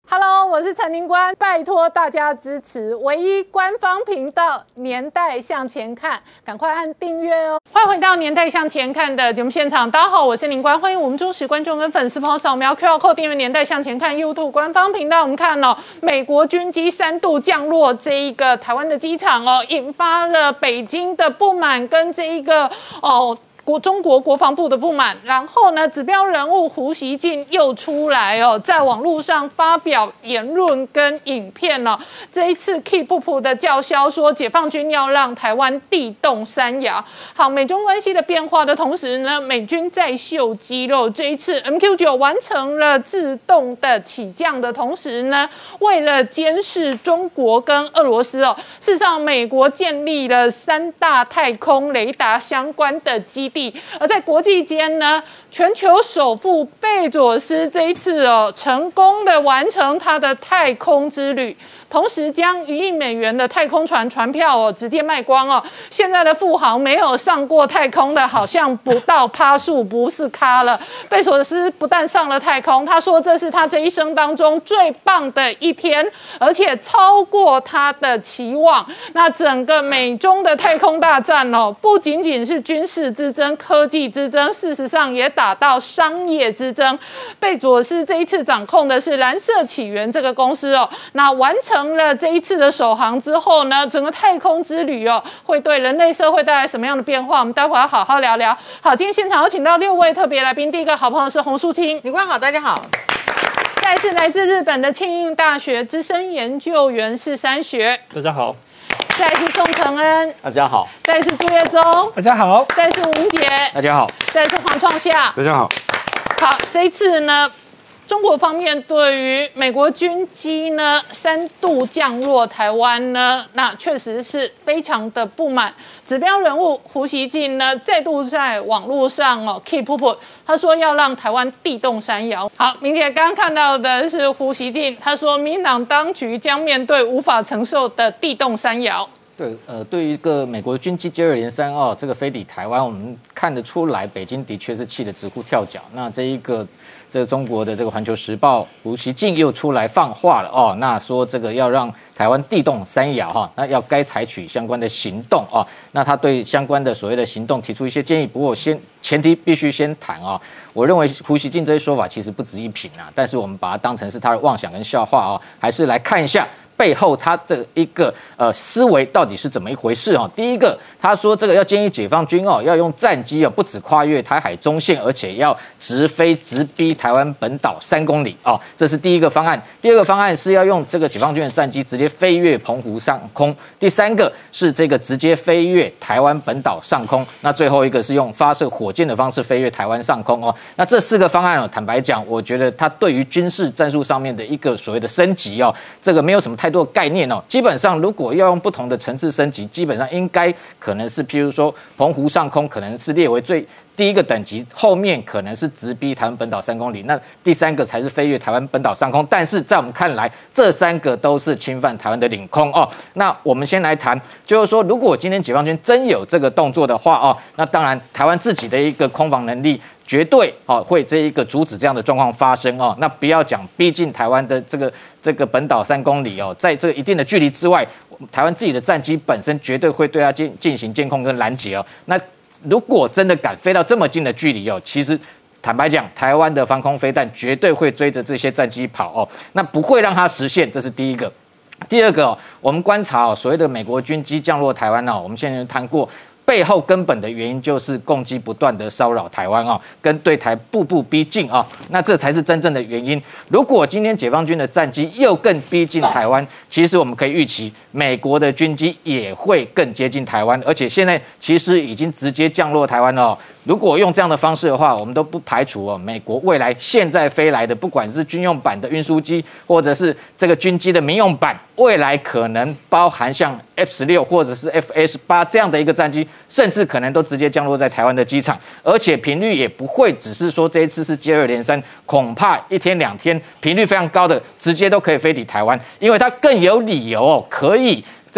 Hello， 我是陈宁官，拜托大家支持唯一官方频道《年代向前看》，赶快按订阅哦！欢迎回到《年代向前看》的节目现场，大家好，我是宁官，欢迎我们忠实观众跟粉丝朋友扫描 QR Code 订阅《年代向前看》YouTube 官方频道。我们看哦，美国军机3度降落这一个台湾的机场哦，引发了北京的不满跟这一个中国国防部的不满，然后呢，指标人物胡锡进又出来哦，在网络上发表言论跟影片哦。这一次 Keep 的叫嚣说，解放军要让台湾地动山摇。好，美中关系的变化的同时呢，美军在秀肌肉。这一次 MQ9 完成了自动的起降的同时呢，为了监视中国跟俄罗斯哦，事实上美国建立了3大太空雷达相关的基地。而在国际间呢，全球首富贝佐斯这一次成功的完成他的太空之旅，同时将1亿美元的太空船票直接卖光哦。现在的富豪没有上过太空的，好像不到趴数不是咖了。贝佐斯不但上了太空，他说这是他这一生当中最棒的一天，而且超过他的期望。那整个美中的太空大战不仅仅是军事之争、科技之争，事实上也打到商业之争。贝佐斯这一次掌控的是蓝色起源这个公司那完成了这一次的首航之后呢，整个太空之旅会对人类社会带来什么样的变化？我们待会要好好聊聊。好，今天现场有请到6位特别来宾，第一个好朋友是洪淑清， 李官好，大家好。 再一次来自日本的庆应大学资深研究员是山学， 大家好。 再一次宋承恩， 大家好； 再一次朱业忠， 大家好； 再一次吴杰， 大家好； 再一次黄创夏， 大家好。 好，这一次呢，中国方面对于美国军机呢3度降落台湾呢，那确实是非常的不满。指标人物胡锡进呢，再度在网络上keep 他说要让台湾地动山摇。好，明姐刚刚看到的是胡锡进，他说民进党当局将面对无法承受的地动山摇。 对，对于一个美国军机接二连三这个飞抵台湾，我们看得出来，北京的确是气得直呼跳脚。那这个中国的这个《环球时报》胡锡进又出来放话了那说这个要让台湾地动山摇那要该采取相关的行动那他对相关的所谓的行动提出一些建议，不过前提必须先谈我认为胡锡进这些说法其实不值一评但是我们把它当成是他的妄想跟笑话还是来看一下背后他的一个思维到底是怎么一回事第一个，他说这个要建议解放军要用战机不止跨越台海中线，而且要直飞直逼台湾本岛3公里这是第一个方案。第二个方案是要用这个解放军的战机直接飞越澎湖上空。第三个是这个直接飞越台湾本岛上空。那最后一个是用发射火箭的方式飞越台湾上空那这4个方案坦白讲，我觉得它对于军事战术上面的一个所谓的升级这个没有什么太多的概念基本上如果要用不同的层次升级，基本上应该可能是譬如说澎湖上空可能是列为第一个等级，后面可能是直逼台湾本岛3公里，那第3个才是飞越台湾本岛上空。但是在我们看来，这3个都是侵犯台湾的领空那我们先来谈，就是说，如果今天解放军真有这个动作的话那当然台湾自己的一个空防能力绝对会这一个阻止这样的状况发生那不要讲逼近台湾的这个本岛3公里在这个一定的距离之外，台湾自己的战机本身绝对会对它进行监控跟拦截那如果真的敢飞到这么近的距离其实坦白讲，台湾的防空飞弹绝对会追着这些战机跑那不会让它实现，这是第一个。第二个我们观察所谓的美国军机降落台湾我们现在谈过。背后根本的原因就是共机不断的骚扰台湾跟对台步步逼近那这才是真正的原因。如果今天解放军的战机又更逼近台湾，其实我们可以预期美国的军机也会更接近台湾，而且现在其实已经直接降落台湾了如果用这样的方式的话，我们都不排除美国未来现在飞来的，不管是军用版的运输机，或者是这个军机的民用版，未来可能包含像 F-16或者是 F-18这样的一个战机，甚至可能都直接降落在台湾的机场，而且频率也不会只是说这一次是接二连三，恐怕1天2天频率非常高的，直接都可以飞抵台湾，因为它更有理由可以这样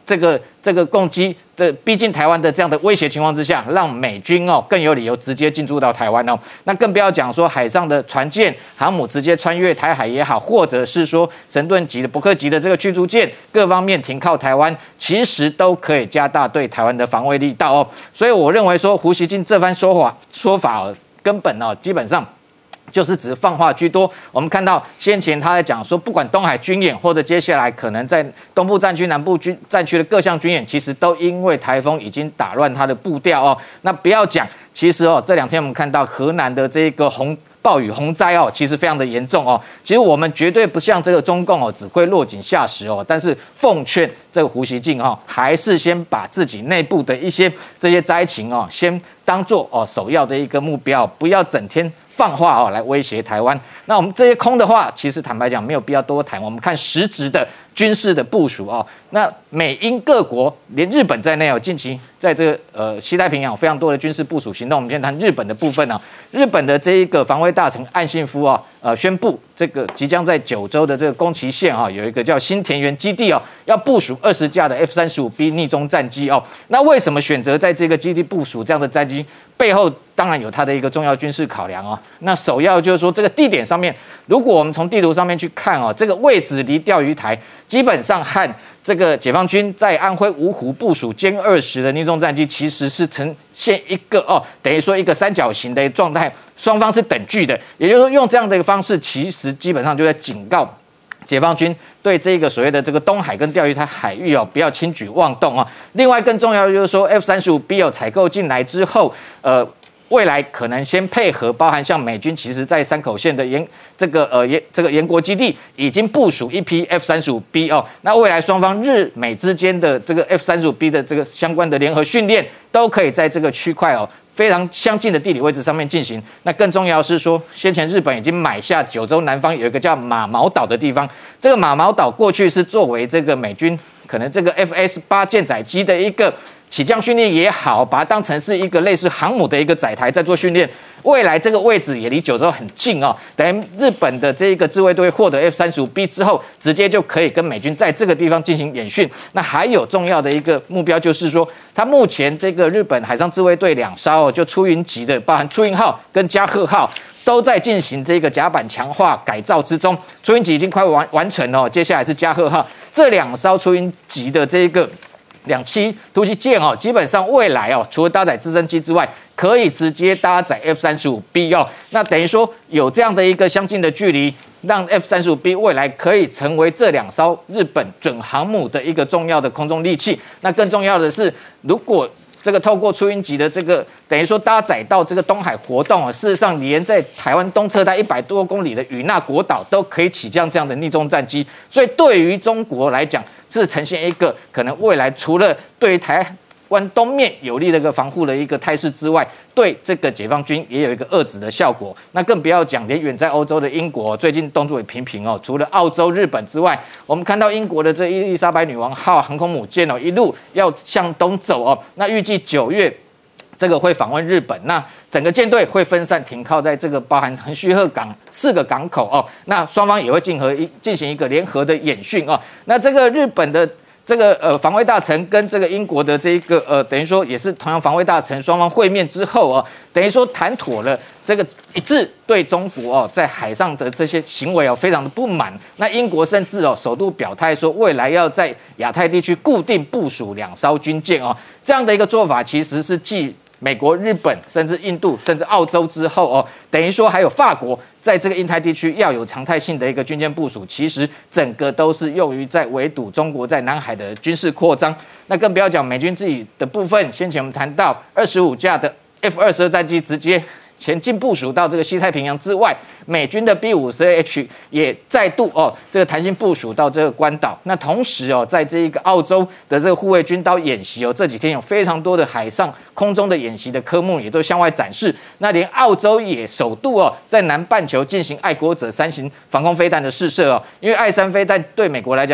这个攻击的逼近台湾的这样的威胁情况之下，让美军更有理由直接进驻到台湾那更不要讲说海上的船舰、航母直接穿越台海也好，或者是说神盾级的、伯克级的这个驱逐舰各方面停靠台湾，其实都可以加大对台湾的防卫力道所以我认为说胡锡进这番说法根本基本上就是只放话居多。我们看到先前他在讲说，不管东海军演或者接下来可能在东部战区、南部战区的各项军演，其实都因为台风已经打乱他的步调那不要讲，其实这2天我们看到河南的这个暴雨洪灾其实非常的严重其实我们绝对不像这个中共只会落井下石但是奉劝这个胡锡进还是先把自己内部的一些这些灾情先当做首要的一个目标，不要整天放话来威胁台湾。那我们这些空的话，其实坦白讲没有必要多谈。我们看实质的军事的部署那美英各国连日本在内近期在这个西太平洋有非常多的军事部署行动。我们先谈日本的部分日本的这一个防卫大臣岸信夫宣布这个即将在九州的这个宫崎县有一个叫新田园基地要部署20架的 F-35B 逆中战机那为什么选择在这个基地部署这样的战机？背后当然有它的一个重要军事考量那首要就是说这个地点上面，如果我们从地图上面去看这个位置离钓鱼台基本上和这个解放军在安徽芜湖部署歼20的逆中战机其实是呈现一个等于说一个三角形的状态，双方是等距的，也就是说用这样的一个方式，其实基本上就在警告解放军对这个所谓的这个东海跟钓鱼台海域不要轻举妄动另外更重要的就是说 F-35B 采购进来之后，未来可能先配合，包含像美军其实在山口县的这个延国基地已经部署一批 F-35B 那未来双方日美之间的这个 F-35B 的这个相关的联合训练，都可以在这个区块非常相近的地理位置上面进行。那更重要的是说，先前日本已经买下九州南方有一个叫马毛岛的地方，这个马毛岛过去是作为这个美军可能这个 FS-8舰载机的一个起降训练也好，把它当成是一个类似航母的一个载台在做训练。未来这个位置也离九州很近等于日本的这个自卫队获得 F-35B 之后，直接就可以跟美军在这个地方进行演训。那还有重要的一个目标就是说，它目前这个日本海上自卫队2艘就出云级的，包含出云号跟加贺号，都在进行这个甲板强化改造之中。出云级已经快完成接下来是加贺号，这2艘出云级的这个2栖突击舰基本上未来除了搭载直升机之外，可以直接搭载 F-35B 那等于说有这样的一个相近的距离，让 F-35B 未来可以成为这2艘日本准航母的一个重要的空中利器。那更重要的是，如果这个透过出云级的这个等于说搭载到这个东海活动事实上连在台湾东侧在100多公里的与那国岛都可以起降这样的逆中战机，所以对于中国来讲是呈现一个可能未来除了对于台湾东面有利的一个防护的一个态势之外，对这个解放军也有一个遏制的效果。那更不要讲连远在欧洲的英国最近动作也频频除了澳洲、日本之外，我们看到英国的这伊丽莎白女王号航空母舰一路要向东走那预计9月这个会访问日本，那整个舰队会分散停靠在这个包含横须贺港4个港口那双方也会进行一个联合的演训那这个日本的这个防卫大臣跟这个英国的这个等于说也是同样防卫大臣，双方会面之后等于说谈妥了这个一致对中国在海上的这些行为非常的不满。那英国甚至首度表态说，未来要在亚太地区固定部署2艘军舰这样的一个做法，其实是继美国、日本甚至印度甚至澳洲之后等于说还有法国在这个印太地区要有常态性的一个军舰部署，其实整个都是用于在围堵中国在南海的军事扩张。那更不要讲美军自己的部分，先前我们谈到25架的 F-22战机直接前进部署到这个西太平洋之外，美军的 B-52H 也再度这个弹性部署到这个关岛。那同时在这一个澳洲的这个护卫军刀演习这几天有非常多的海上空中的演习的科目也都向外展示。那连澳洲也首度在南半球进行爱国者3型防空飞弹的试射因为爱3飞弹对美国来讲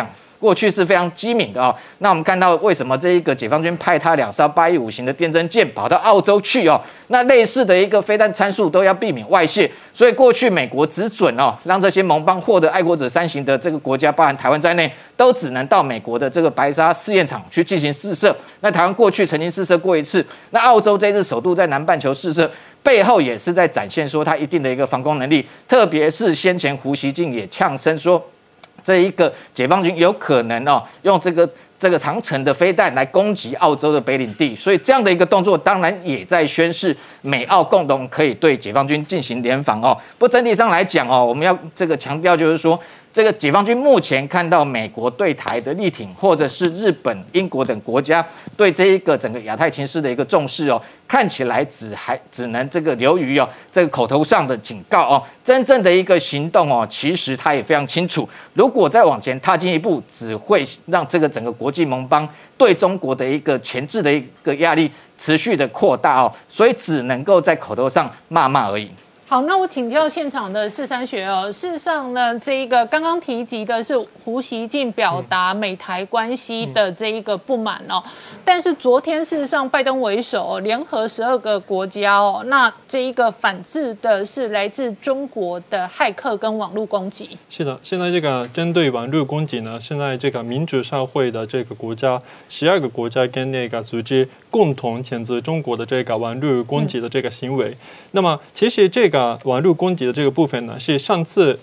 过去是非常机敏的哦。那我们看到为什么这一个解放军派他2艘815型的电侦舰跑到澳洲去哦？那类似的一个飞弹参数都要避免外泄，所以过去美国只准哦让这些盟邦获得爱国者3型的这个国家，包含台湾在内，都只能到美国的这个白沙试验场去进行试射。那台湾过去曾经试射过一次，那澳洲这次首度在南半球试射，背后也是在展现说它一定的一个防空能力，特别是先前胡锡进也呛声说，这一个解放军有可能哦用这个长程的飞弹来攻击澳洲的北领地，所以这样的一个动作当然也在宣示美澳共同可以对解放军进行联防哦。不过整体上来讲哦，我们要这个强调就是说，这个解放军目前看到美国对台的力挺，或者是日本、英国等国家对这一个整个亚太情势的一个重视哦，看起来只能这个流于哦这个口头上的警告哦，真正的一个行动哦，其实他也非常清楚，如果再往前踏进一步，只会让这个整个国际盟邦对中国的一个前置的一个压力持续的扩大哦，所以只能够在口头上骂而已。 好，那我请教现场的士山学哦。事实上呢，这一个刚刚提及的是胡锡进表达美台关系的这一个不满哦，但是昨天事实上拜登为首联合12个国家哦，那这一个反制的是来自中国的骇客跟网络攻击。 是的，现在这个针对网络攻击呢，现在这个民主社会的这个国家12个国家跟那个组织共同谴责中国的这个网络攻击的这个行为。那么其实这个网络攻击的这个部分呢，是上次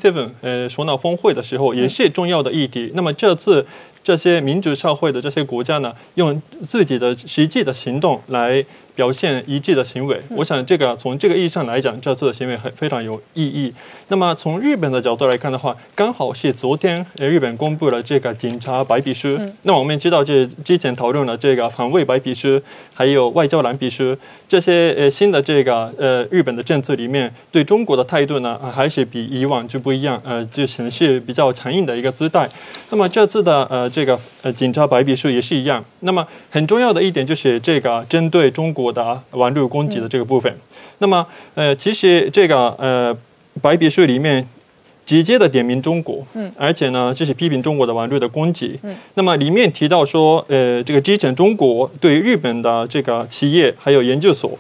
G7首脑峰会的时候也是重要的议题。那么这次这些民主社会的这些国家呢，用自己的实际的行动来表现一致的行为。我想这个从这个意义上来讲，这次的行为非常有意义。那么从日本的角度来看的话，刚好是昨天日本公布了这个警察白皮书。那我们知道，这之前讨论了这个防卫白皮书，还有外交蓝皮书，这些新的这个日本的政策里面，对中国的态度呢，还是比以往就不一样，就显示比较强硬的一个姿态。那么这次的这个警察白皮书也是一样。那么很重要的一点就是这个针对中国的网络攻击的这个部分。那么其实这个白皮书里面直接的点名中国，而且呢，就是批评中国的网络的攻击。那么里面提到说，这个之前中国对日本的这个企业还有研究所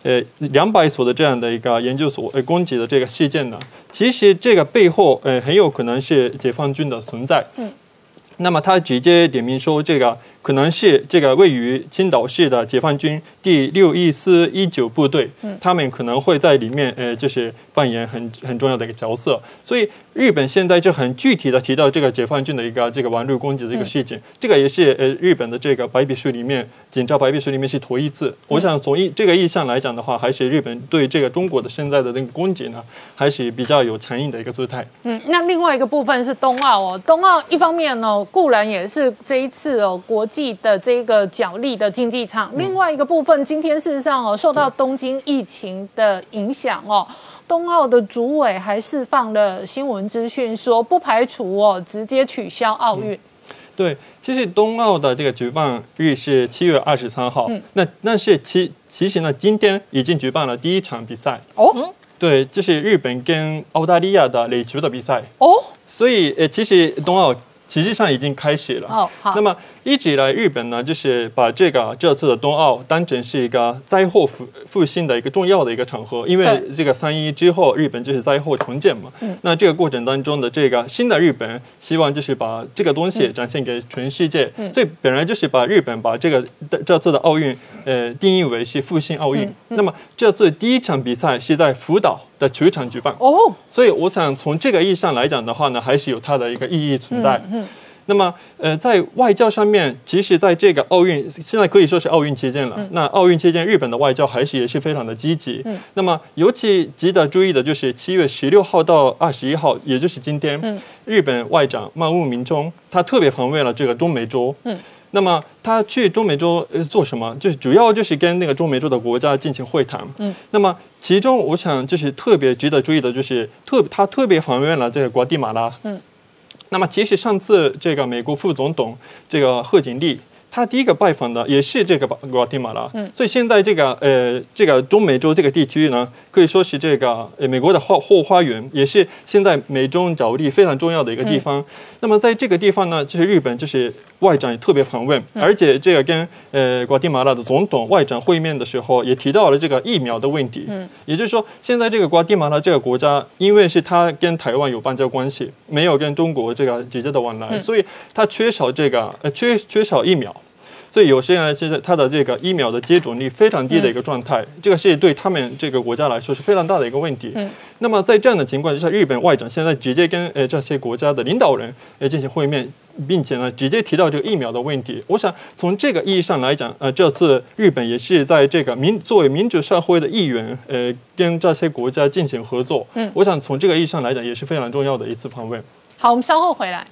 ，200所的这样的一个研究所攻击的这个事件呢，其实这个背后很有可能是解放军的存在。那么他直接点名说，这个可能是这个位于青岛市的解放军第61419部队，他们可能会在里面就是扮演很重要的一个角色。所以日本现在就很具体的提到这个解放军的一个这个网络攻击的这个事情，这个也是日本的这个白皮书里面警察白皮书里面是头一次。我想从这个意义上来讲的话，还是日本对这个中国的现在的那个攻击呢，还是比较有强硬的一个姿态。 那另外一个部分是冬奥哦，冬奥一方面呢，固然也是这一次哦国际的这个角力的竞技场，另外一个部分，今天事实上哦受到东京疫情的影响哦，冬奥的主委还释放了新闻资讯，说不排除哦直接取消奥运。 对，其实冬奥的这个举办日是7月23号，那是其实呢，今天已经举办了第一场比赛哦。对，就是日本跟澳大利亚的垒球的比赛哦。所以其实冬奥实际上已经开始了。好，那么一直以来，日本呢就是把这次的冬奥当成是一个灾后复兴的一个重要的一个场合，因为这个3.1之后，日本就是灾后重建嘛。那这个过程当中的这个新的日本，希望就是把这个东西展现给全世界。所以本来就是把日本把这次的奥运定义为是复兴奥运。那么这次第一场比赛是在福岛的球场举办哦，所以我想从这个意义上来讲的话呢，还是有它的一个意义存在。那么在外交上面，其实在这个奥运现在可以说是奥运期间了。那奥运期间，日本的外交也是非常的积极。那么尤其值得注意的就是7月16号到21号，也就是今天，日本外长茂木敏充他特别访问了这个中美洲。那么他去中美洲做什么？就主要就是跟那个中美洲的国家进行会谈。那么其中我想就是特别值得注意的就是他特别访问了这个瓜地马拉。那么其实上次这个美国副总统这个贺锦丽， 他第一个拜访的也是这个瓜地马拉，所以现在这个中美洲这个地区呢，可以说是这个美国的后花园，也是现在美中角力非常重要的一个地方。那么在这个地方呢，就是日本就是外长也特别访问，而且这个跟瓜地马拉的总统外长会面的时候，也提到了这个疫苗的问题。也就是说，现在这个瓜地马拉这个国家，因为是它跟台湾有邦交关系，没有跟中国这个直接的往来，所以它缺少这个缺少疫苗。所以有些人现在他的这个疫苗的接种率非常低的一个状态，这个是对他们这个国家来说是非常大的一个问题。那么在这样的情况之下，日本外长现在直接跟这些国家的领导人进行会面，并且呢直接提到这个疫苗的问题。我想从这个意义上来讲，这次日本也是在这个作为民主社会的一员，跟这些国家进行合作。我想从这个意义上来讲，也是非常重要的一次访问。 好，我们稍后回来。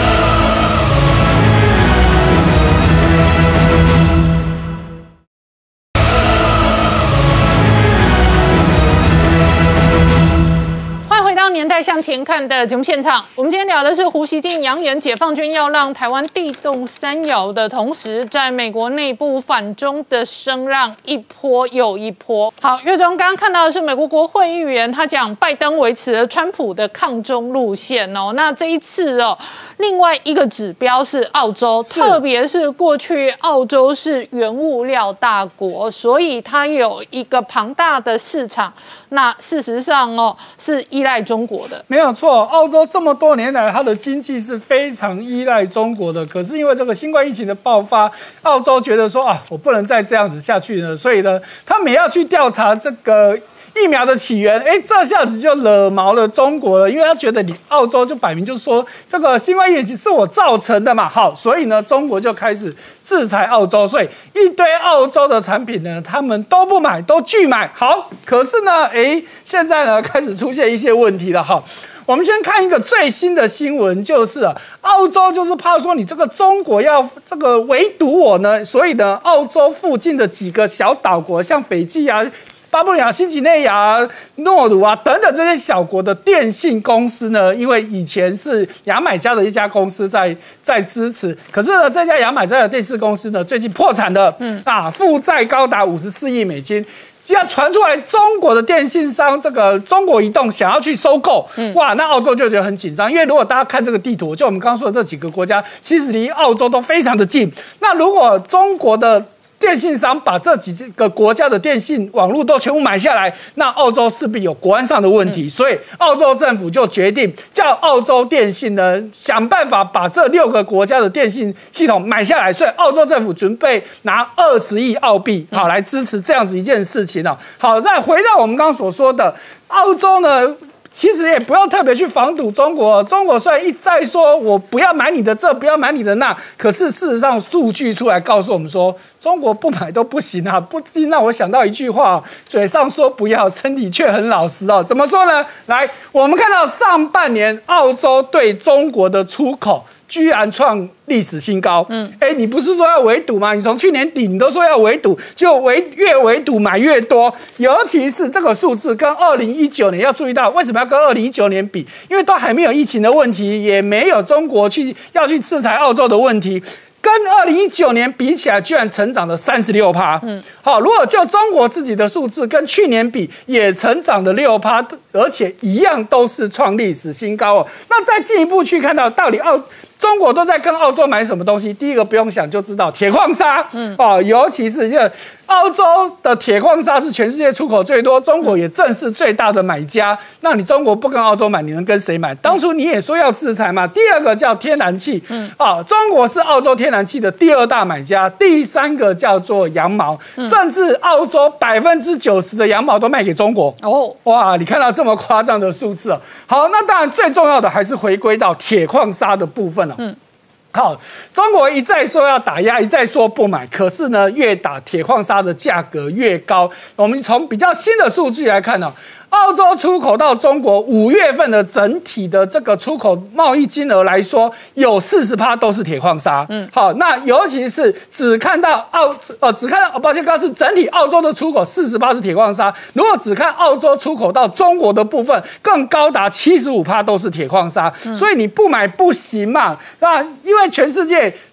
年代向前看的节目现场，我们今天聊的是胡锡进扬言解放军要让台湾地动山摇的同时，在美国内部反中的声浪一波又一波。好，岳中刚刚看到的是美国国会议员，他讲拜登维持了川普的抗中路线哦。那这一次哦，另外一个指标是澳洲，特别是过去澳洲是原物料大国，所以它有一个庞大的市场。那事实上哦，是依赖中国的， 没有错。澳洲这么多年来，它的经济是非常依赖中国的。可是因为这个新冠疫情的爆发，澳洲觉得说啊，我不能再这样子下去了，所以呢，他们也要去调查这个疫苗的起源。这下子就惹毛了中国了，因为他觉得你澳洲就摆明就是说这个新冠疫情是我造成的嘛。好，所以呢，中国就开始制裁澳洲，所以一堆澳洲的产品呢，他们都不买，都拒买。好，可是呢，现在呢开始出现一些问题了。好，我们先看一个最新的新闻，就是澳洲就是怕说你这个中国要这个围堵我呢，所以呢，澳洲附近的几个小岛国，像斐济啊、巴布亚新几内亚、诺鲁啊等等这些小国的电信公司呢，因为以前是牙买加的一家公司在支持，可是呢，这家牙买加的电信公司呢，最近破产了，负债高达54亿美金。要传出来，中国的电信商这个中国移动想要去收购，哇，那澳洲就觉得很紧张，因为如果大家看这个地图，就我们刚刚说的这几个国家，其实离澳洲都非常的近。那如果中国的电信商把这几个国家的电信网络都全部买下来，那澳洲势必有国安上的问题，所以澳洲政府就决定叫澳洲电信呢想办法把这6个国家的电信系统买下来，所以澳洲政府准备拿20亿澳币好来支持这样子一件事情。好，再回到我们刚刚所说的澳洲呢，其实也不要特别去防堵中国。中国虽然一再说我不要买你的这，不要买你的那，可是事实上数据出来告诉我们说，中国不买都不行啊！不禁让我想到一句话：嘴上说不要，身体却很老实哦。怎么说呢？来，我们看到上半年澳洲对中国的出口居然创历史新高。你不是说要围堵吗？你从去年底你都说要围堵，就越围堵买越多。尤其是这个数字跟2019年要注意到，为什么要跟2019年比？因为都还没有疫情的问题，也没有中国要去制裁澳洲的问题。跟2019年比起来，居然成长了36%。好，如果就中国自己的数字跟去年比，也成长了6%，而且一样都是创历史新高哦。那再进一步去看到，到底中国都在跟澳洲买什么东西？第一个不用想就知道，铁矿砂。尤其是澳洲的铁矿砂是全世界出口最多，中国也正是最大的买家。那你中国不跟澳洲买，你能跟谁买？当初你也说要制裁嘛。第二个叫天然气，中国是澳洲天然气的第2大买家。第3个叫做羊毛，甚至澳洲90%的羊毛都卖给中国。哇，你看到这么夸张的数字。好，那当然最重要的还是回归到铁矿砂的部分了。好，中国一再说要打压，一再说不买，可是呢，越打铁矿砂的价格越高。我们从比较新的数据来看呢，澳洲出口到中国5月份的整体的这个出口贸易金额来说，有40%都是铁矿砂。好，那尤其是只看到抱歉，刚是整体澳洲的出口40%是铁矿砂，如果只看澳洲出口到中国的部分，更高达75%都是铁矿砂。所以你不买不行嘛？那因为全世界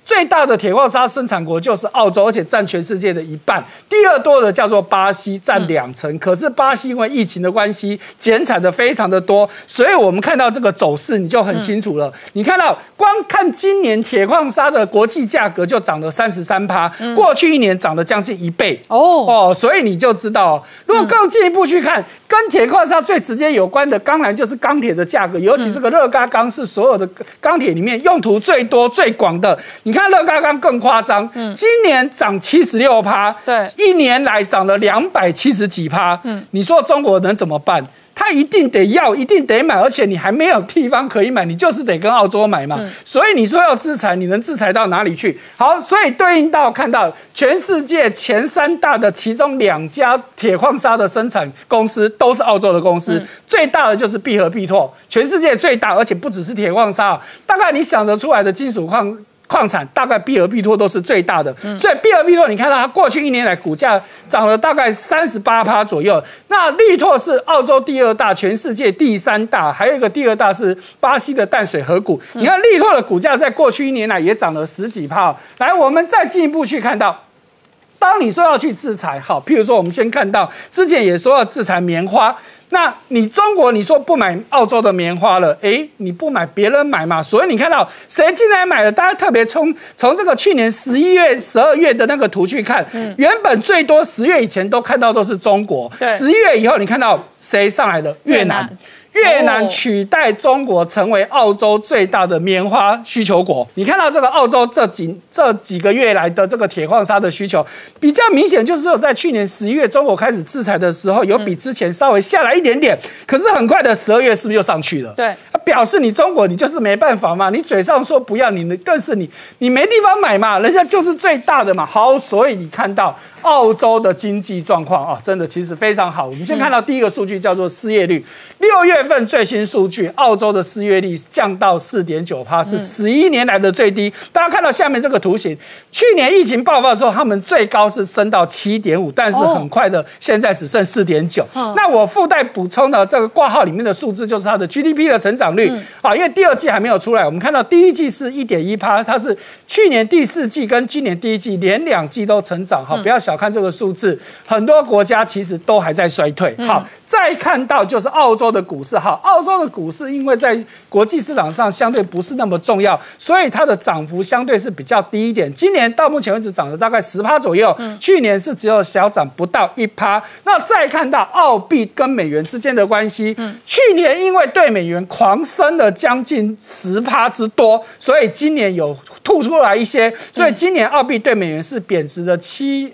最大的铁矿砂生产国就是澳洲，而且占全世界的1半。第二多的叫做巴西，占2成。可是巴西因为疫情的关系，减产的非常的多，所以我们看到这个走势你就很清楚了。你看到光看今年铁矿砂的国际价格就涨了33%，过去1年涨了将近1倍所以你就知道，如果更进一步去看，跟铁矿砂最直接有关的，当然就是钢铁的价格，尤其这个热轧钢是所有的钢铁里面用途最多、最广的。你看热轧钢更夸张，今年涨76%， 对 ，1年来涨了270几%。你说中国能怎么办？他一定得要，一定得买，而且你还没有地方可以买，你就是得跟澳洲买嘛。所以你说要制裁，你能制裁到哪里去？好，所以对应到看到全世界前3大的其中2家铁矿砂的生产公司都是澳洲的公司，最大的就是必和必拓，全世界最大，而且不只是铁矿砂，大概你想得出来的金属矿产大概必和必拓都是最大的，所以必和必拓你看到它过去1年来股价涨了大概38%左右。那力拓是澳洲第2大，全世界第3大，还有一个第2大是巴西的淡水河谷。你看力拓的股价在过去1年来也涨了10几%。来，我们再进一步去看到，当你说要去制裁，好，譬如说我们先看到之前也说要制裁棉花。那你中国你说不买澳洲的棉花了，你不买别人买嘛？所以你看到谁进来买了？大家特别从这个去年11月、12月的那个图去看，原本最多10月以前都看到都是中国，11月以后你看到谁上来了？越南。越南取代中国成为澳洲最大的棉花需求国。你看到这个澳洲这几个月来的这个铁矿砂的需求比较明显，就是有在去年11月中国开始制裁的时候，有比之前稍微下来一点点，可是很快的12月是不是又上去了？ 对， 表示你中国你就是没办法嘛，你嘴上说不要，你更是你没地方买嘛，人家就是最大的嘛。好，所以你看到澳洲的经济状况真的其实非常好。我们先看到第一个数据叫做失业率，6月份最新数据，澳洲的失业率降到4.9%，是11年来的最低。大家看到下面这个图形，去年疫情爆发的时候，他们最高是升到7.5%，但是很快的现在只剩4.9%。那我附带补充的这个挂号里面的数字就是它的 GDP 的成长率因为第2季还没有出来，我们看到第1季是1.1%，它是去年第4季跟今年第1季连2季都成长。不要小看这个数字，很多国家其实都还在衰退。好，再看到就是澳洲的股市。好，澳洲的股市因为在国际市场上相对不是那么重要，所以它的涨幅相对是比较低一点。今年到目前为止涨了大概10%左右，去年是只有小涨不到1%。那再看到澳币跟美元之间的关系，去年因为对美元狂升了将近10%之多，所以今年有吐出来一些，所以今年澳币对美元是贬值的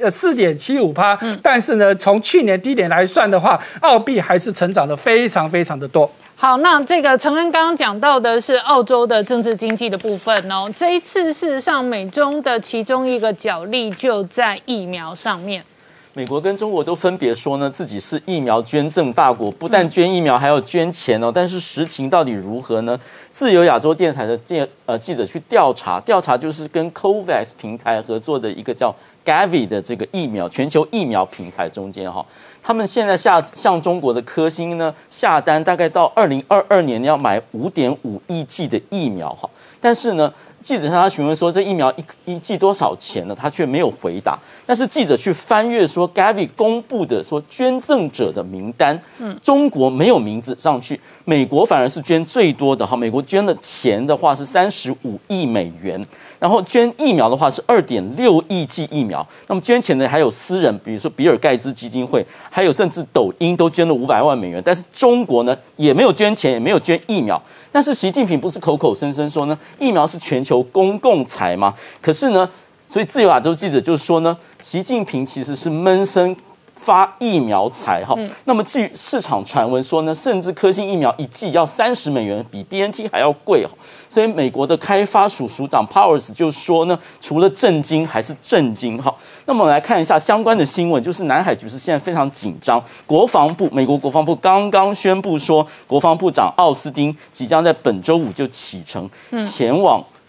4.75%，但是呢，从去年低点来算的话，澳币还是成长的非常非常的多。 好，那这个承恩刚刚讲到的是澳洲的政治经济的部分哦。这一次事实上，美中的其中一个角力就在疫苗上面。 美国跟中国都分别说呢，自己是疫苗捐赠大国，不但捐疫苗，还要捐钱哦。但是实情到底如何呢？自由亚洲电台的记者去调查就是跟 COVAX 平台合作的一个叫 Gavi 的这个全球疫苗平台中间他们现在向中国的科兴呢下单，大概到2022年要买5.5亿剂的疫苗但是呢，记者向他询问说这疫苗一剂多少钱呢？他却没有回答。但是记者去翻阅说 Gavi 公布的说捐赠者的名单，中国没有名字上去，美国反而是捐最多的美国捐的钱的话是35亿美元。然后捐疫苗的话是2.6亿剂疫苗，那么捐钱的还有私人，比如说比尔盖茨基金会，还有甚至抖音都捐了500万美元。但是中国呢也没有捐钱，也没有捐疫苗。但是习近平不是口口声声说呢，疫苗是全球公共财吗？可是呢，所以自由亚洲记者就说呢，习近平其实是闷声发疫苗财那么据市场传闻说呢，甚至科兴疫苗1剂要30美元，比 BNT 还要贵所以美国的开发署署长 Powers 就说呢，除了震惊还是震惊那么我们来看一下相关的新闻，就是南海局势现在非常紧张。美国国防部刚刚宣布说，国防部长奥斯汀即将在本周5就启程前往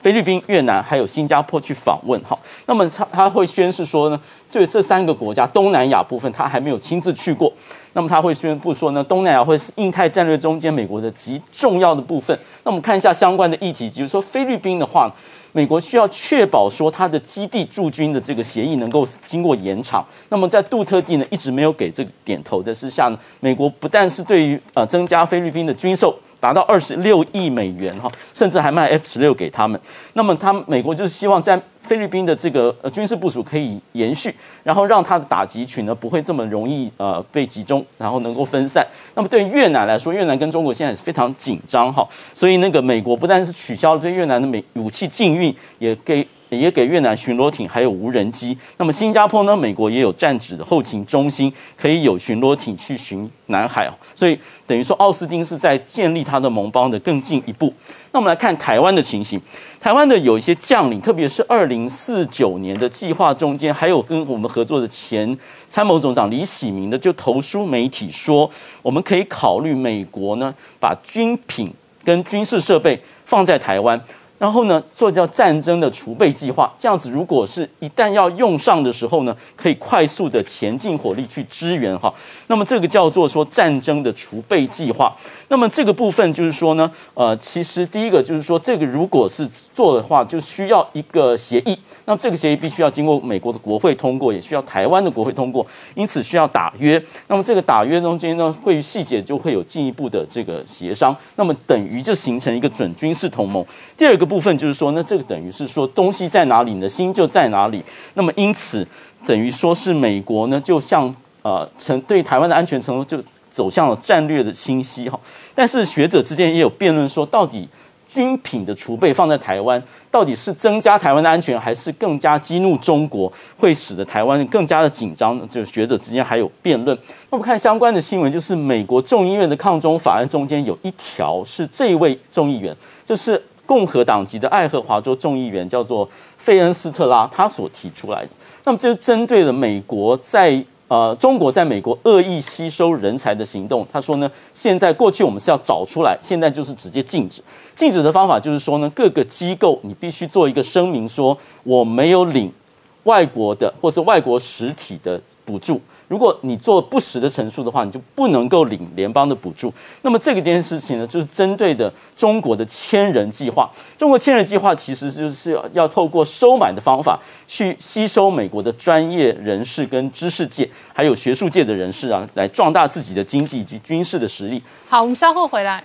菲律宾、越南还有新加坡去访问哈。那么他会宣示说呢，这3个国家东南亚部分他还没有亲自去过。那么他会宣布说呢，东南亚会是印太战略中间美国的极重要的部分。那我们看一下相关的议题，就是说菲律宾的话，美国需要确保说它的基地驻军的这个协议能够经过延长。那么在杜特地呢一直没有给这个点头的之下呢，美国不但是对于增加菲律宾的军售达到26亿美元哈，甚至还卖 F-16给他们。那么美国就是希望在菲律宾的这个军事部署可以延续，然后让它的打击群呢不会这么容易被集中，然后能够分散。那么对于越南来说，越南跟中国现在是非常紧张哈，所以美国不但是取消了对越南的武器禁运，也给越南巡逻艇还有无人机。那么新加坡呢，美国也有战指的后勤中心，可以有巡逻艇去巡南海哦。所以等于说奥斯汀是在建立他的盟邦的更进一步。那我们来看台湾的情形，台湾的有一些将领，特别是2049年的计划中间，还有跟我们合作的前参谋总长李喜明的，就投书媒体说，我们可以考虑美国呢把军品跟军事设备放在台湾。然后呢，做叫战争的储备计划，这样子如果是一旦要用上的时候呢，可以快速的前进火力去支援哈。那么这个叫做说战争的储备计划。那么这个部分就是说呢，其实第一个就是说，这个如果是做的话，就需要一个协议。那么这个协议必须要经过美国的国会通过，也需要台湾的国会通过，因此需要打约。那么这个打约中间呢，会于细节就会有进一步的这个协商。那么等于就形成一个准军事同盟。第二个部分就是说，那这个等于是说东西在哪里，你的心就在哪里。那么因此等于说是美国呢，就像对台湾的安全程度就走向了战略的清晰哈。但是学者之间也有辩论说，到底军品的储备放在台湾，到底是增加台湾的安全，还是更加激怒中国，会使得台湾更加的紧张？这个学者之间还有辩论。那我们看相关的新闻，就是美国众议院的抗中法案中间有一条是这一位众议员，就是共和党籍的爱荷华州众议员，叫做费恩斯特拉，他所提出来的。那么这是针对了美国中国在美国恶意吸收人才的行动。他说呢，现在过去我们是要找出来，现在就是直接禁止。禁止的方法就是说呢，各个机构你必须做一个声明，说我没有领外国的或是外国实体的补助。如果你做不实的陈述的话，你就不能够领联邦的补助。那么这件事情呢，就是针对的中国的千人计划。中国千人计划其实就是要透过收买的方法去吸收美国的专业人士跟知识界还有学术界的人士啊，来壮大自己的经济以及军事的实力。 好，我们稍后回来。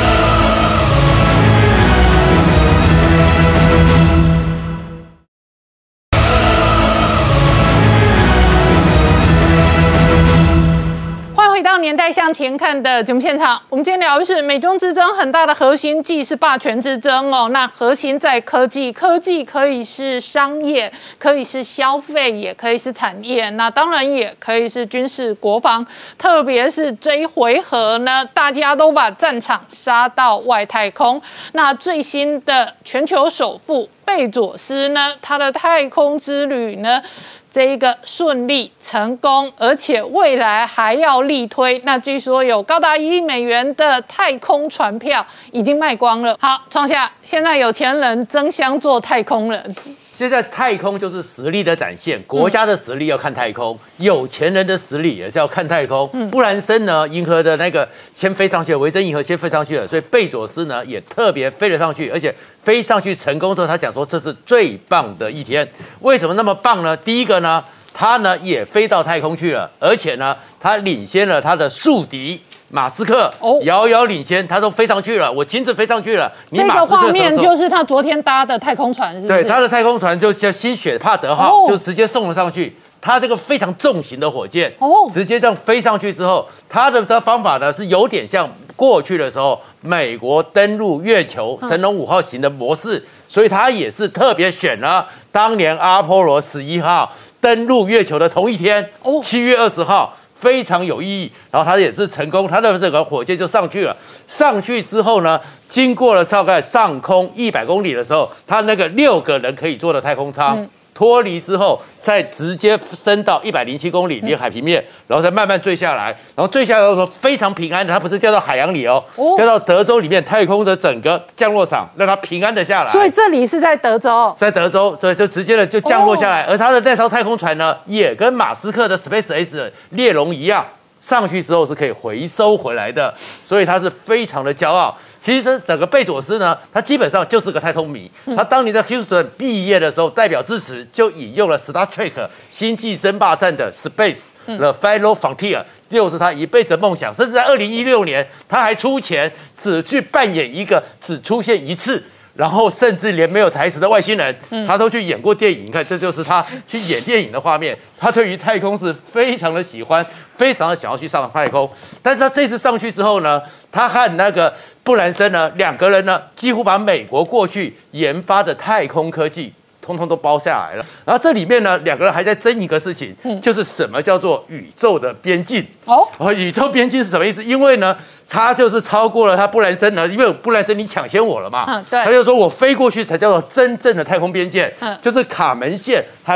回到年代向前看的节目现场，我们今天聊的是美中之争很大的核心，既是霸权之争哦。那核心在科技，科技可以是商业，可以是消费，也可以是产业，那当然也可以是军事国防。特别是这一回合呢，大家都把战场杀到外太空。那最新的全球首富贝佐斯呢，他的太空之旅呢，这一个顺利成功，而且未来还要力推。那据说有高达1亿美元的太空船票已经卖光了。好，创下现在有钱人争相做太空人。 现在太空就是实力的展现，国家的实力要看太空，有钱人的实力也是要看太空。布兰森呢，银河的那个先飞上去了，维珍银河先飞上去了，所以贝佐斯呢也特别飞了上去，而且飞上去成功之后，他讲说这是最棒的一天。为什么那么棒呢？第一个呢，他呢也飞到太空去了，而且呢，他领先了他的宿敌马斯克，遥遥领先，他都飞上去了，我亲自飞上去了。 这个画面就是他昨天搭的太空船，是不是？ 对，他的太空船就叫新雪帕德号，就直接送了上去。他这个非常重型的火箭，直接这样飞上去之后，他的这方法呢是有点像过去的时候美国登陆月球神龙5号型的模式，所以他也是特别选了当年阿波罗11号登陆月球的同一天，7月20号。非常有意义，然后他也是成功，他的这个火箭就上去了。上去之后呢，经过了大概上空100公里的时候，他那个6个人可以坐的太空舱， 脱离之后，再直接升到107公里离海平面，然后再慢慢坠下来，然后坠下来的时候非常平安的，它不是掉到海洋里哦，掉到德州里面太空的整个降落场，让它平安的下来。 所以这里是在德州， 在德州，所以就直接的就降落下来。而它的那艘太空船呢，也跟马斯克的 SpaceX 猎龙一样。上去之后是可以回收回来的，所以他是非常的骄傲。其实整个贝佐斯呢，他基本上就是个太空迷。他当年在 Houston 毕业的时候，代表致辞就引用了 Star Trek 星际争霸战的 Space The Final Frontier， 就是他一辈子的梦想。甚至在2016年，他还出钱只去扮演一个只出现一次。然后甚至连没有台词的外星人，他都去演过电影。你看，这就是他去演电影的画面。他对于太空是非常的喜欢，非常的想要去上太空。但是他这次上去之后呢，他和那个布兰森呢，两个人呢，几乎把美国过去研发的太空科技通通都包下来了。然后这里面呢，两个人还在争一个事情，就是什么叫做宇宙的边境。宇宙边境是什么意思？因为呢，他就是超过了他布兰森呢，因为布兰森你抢先我了嘛， 对， 他就说我飞过去才叫做真正的太空边界，就是卡门线和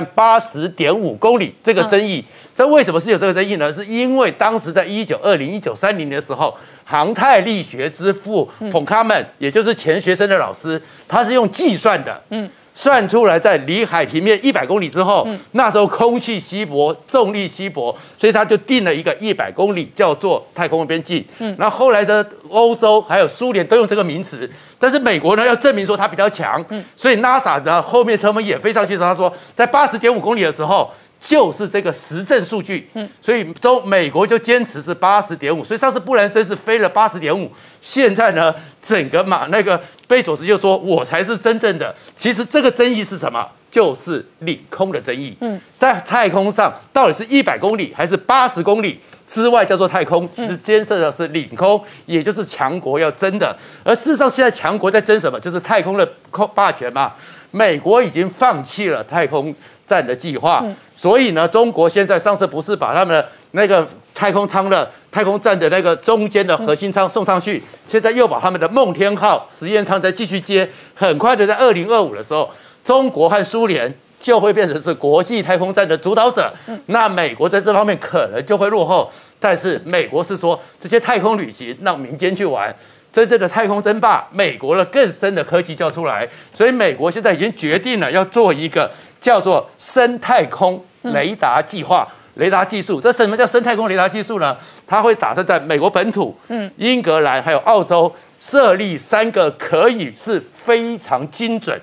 80.5公里这个争议。这为什么是有这个争议呢？是因为当时在1920、1930年的时候，航太力学之父冯卡门，也就是钱学森的老师，他是用计算的，算出来在离海平面100公里之后，那时候空气稀薄，重力稀薄，所以他就定了一个100公里叫做太空边境。然后后来的欧洲还有苏联都用这个名词，但是美国呢要证明说它比较强，所以 NASA 的后面车门也飞上去，他说在80.5公里的时候。就是这个实证数据，所以美国就坚持是80.5，所以上次布兰森是飞了80.5，现在呢，整个那个贝佐斯就说我才是真正的。其实这个争议是什么？就是领空的争议。在太空上到底是100公里还是80公里之外叫做太空，其实监测的是领空，也就是强国要争的。而事实上，现在强国在争什么？就是太空的霸权嘛。美国已经放弃了太空站的计划，所以呢，中国现在上次不是把他们的那个太空站的那个中间的核心舱送上去，现在又把他们的梦天号实验舱再继续接，很快的在2025的时候，中国和苏联就会变成是国际太空站的主导者，那美国在这方面可能就会落后，但是美国是说这些太空旅行让民间去玩。真正的太空争霸，美国的更深的科技就要出来，所以美国现在已经决定了要做一个叫做深太空雷达计划、雷达技术。这什么叫深太空雷达技术呢？它会打算在美国本土、英格兰还有澳洲设立3个可以是非常精准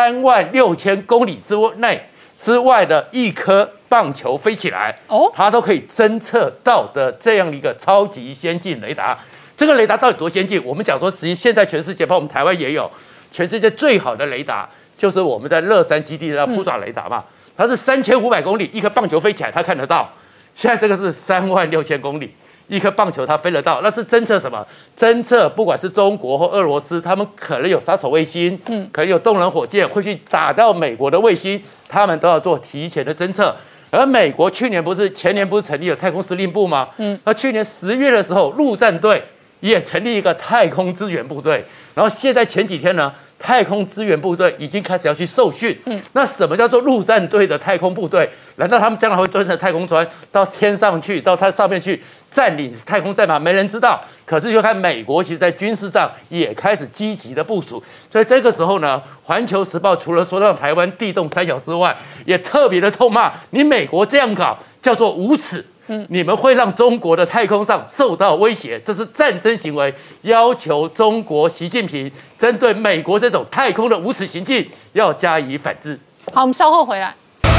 36000公里之外的一颗棒球飞起来，它都可以侦测到的这样一个超级先进雷达。这个雷达到底多先进？我们讲说，实际现在全世界，包括我们台湾也有，全世界最好的雷达就是我们在乐山基地的扑爪雷达嘛，它是3500公里，一颗棒球飞起来它看得到。现在这个是36000公里，一颗棒球它飞得到，那是侦测什么？侦测不管是中国或俄罗斯，他们可能有杀手卫星，可能有动能火箭会去打到美国的卫星，他们都要做提前的侦测。而美国前年不是成立了太空司令部吗？那去年10月的时候，陆战队也成立一个太空支援部队，然后现在前几天呢，太空支援部队已经开始要去受训。那什么叫做陆战队的太空部队？难道他们将来会蹲着太空船到天上去，到它上面去占领太空站吗？没人知道。可是就看美国其实在军事上也开始积极的部署，所以这个时候呢，《环球时报》除了说让台湾地动3小之外，也特别的痛骂你美国这样搞叫做无耻。你们会让中国的太空上受到威胁，这是战争行为，要求中国习近平针对美国这种太空的无耻行径要加以反制。 好，我们稍后回来。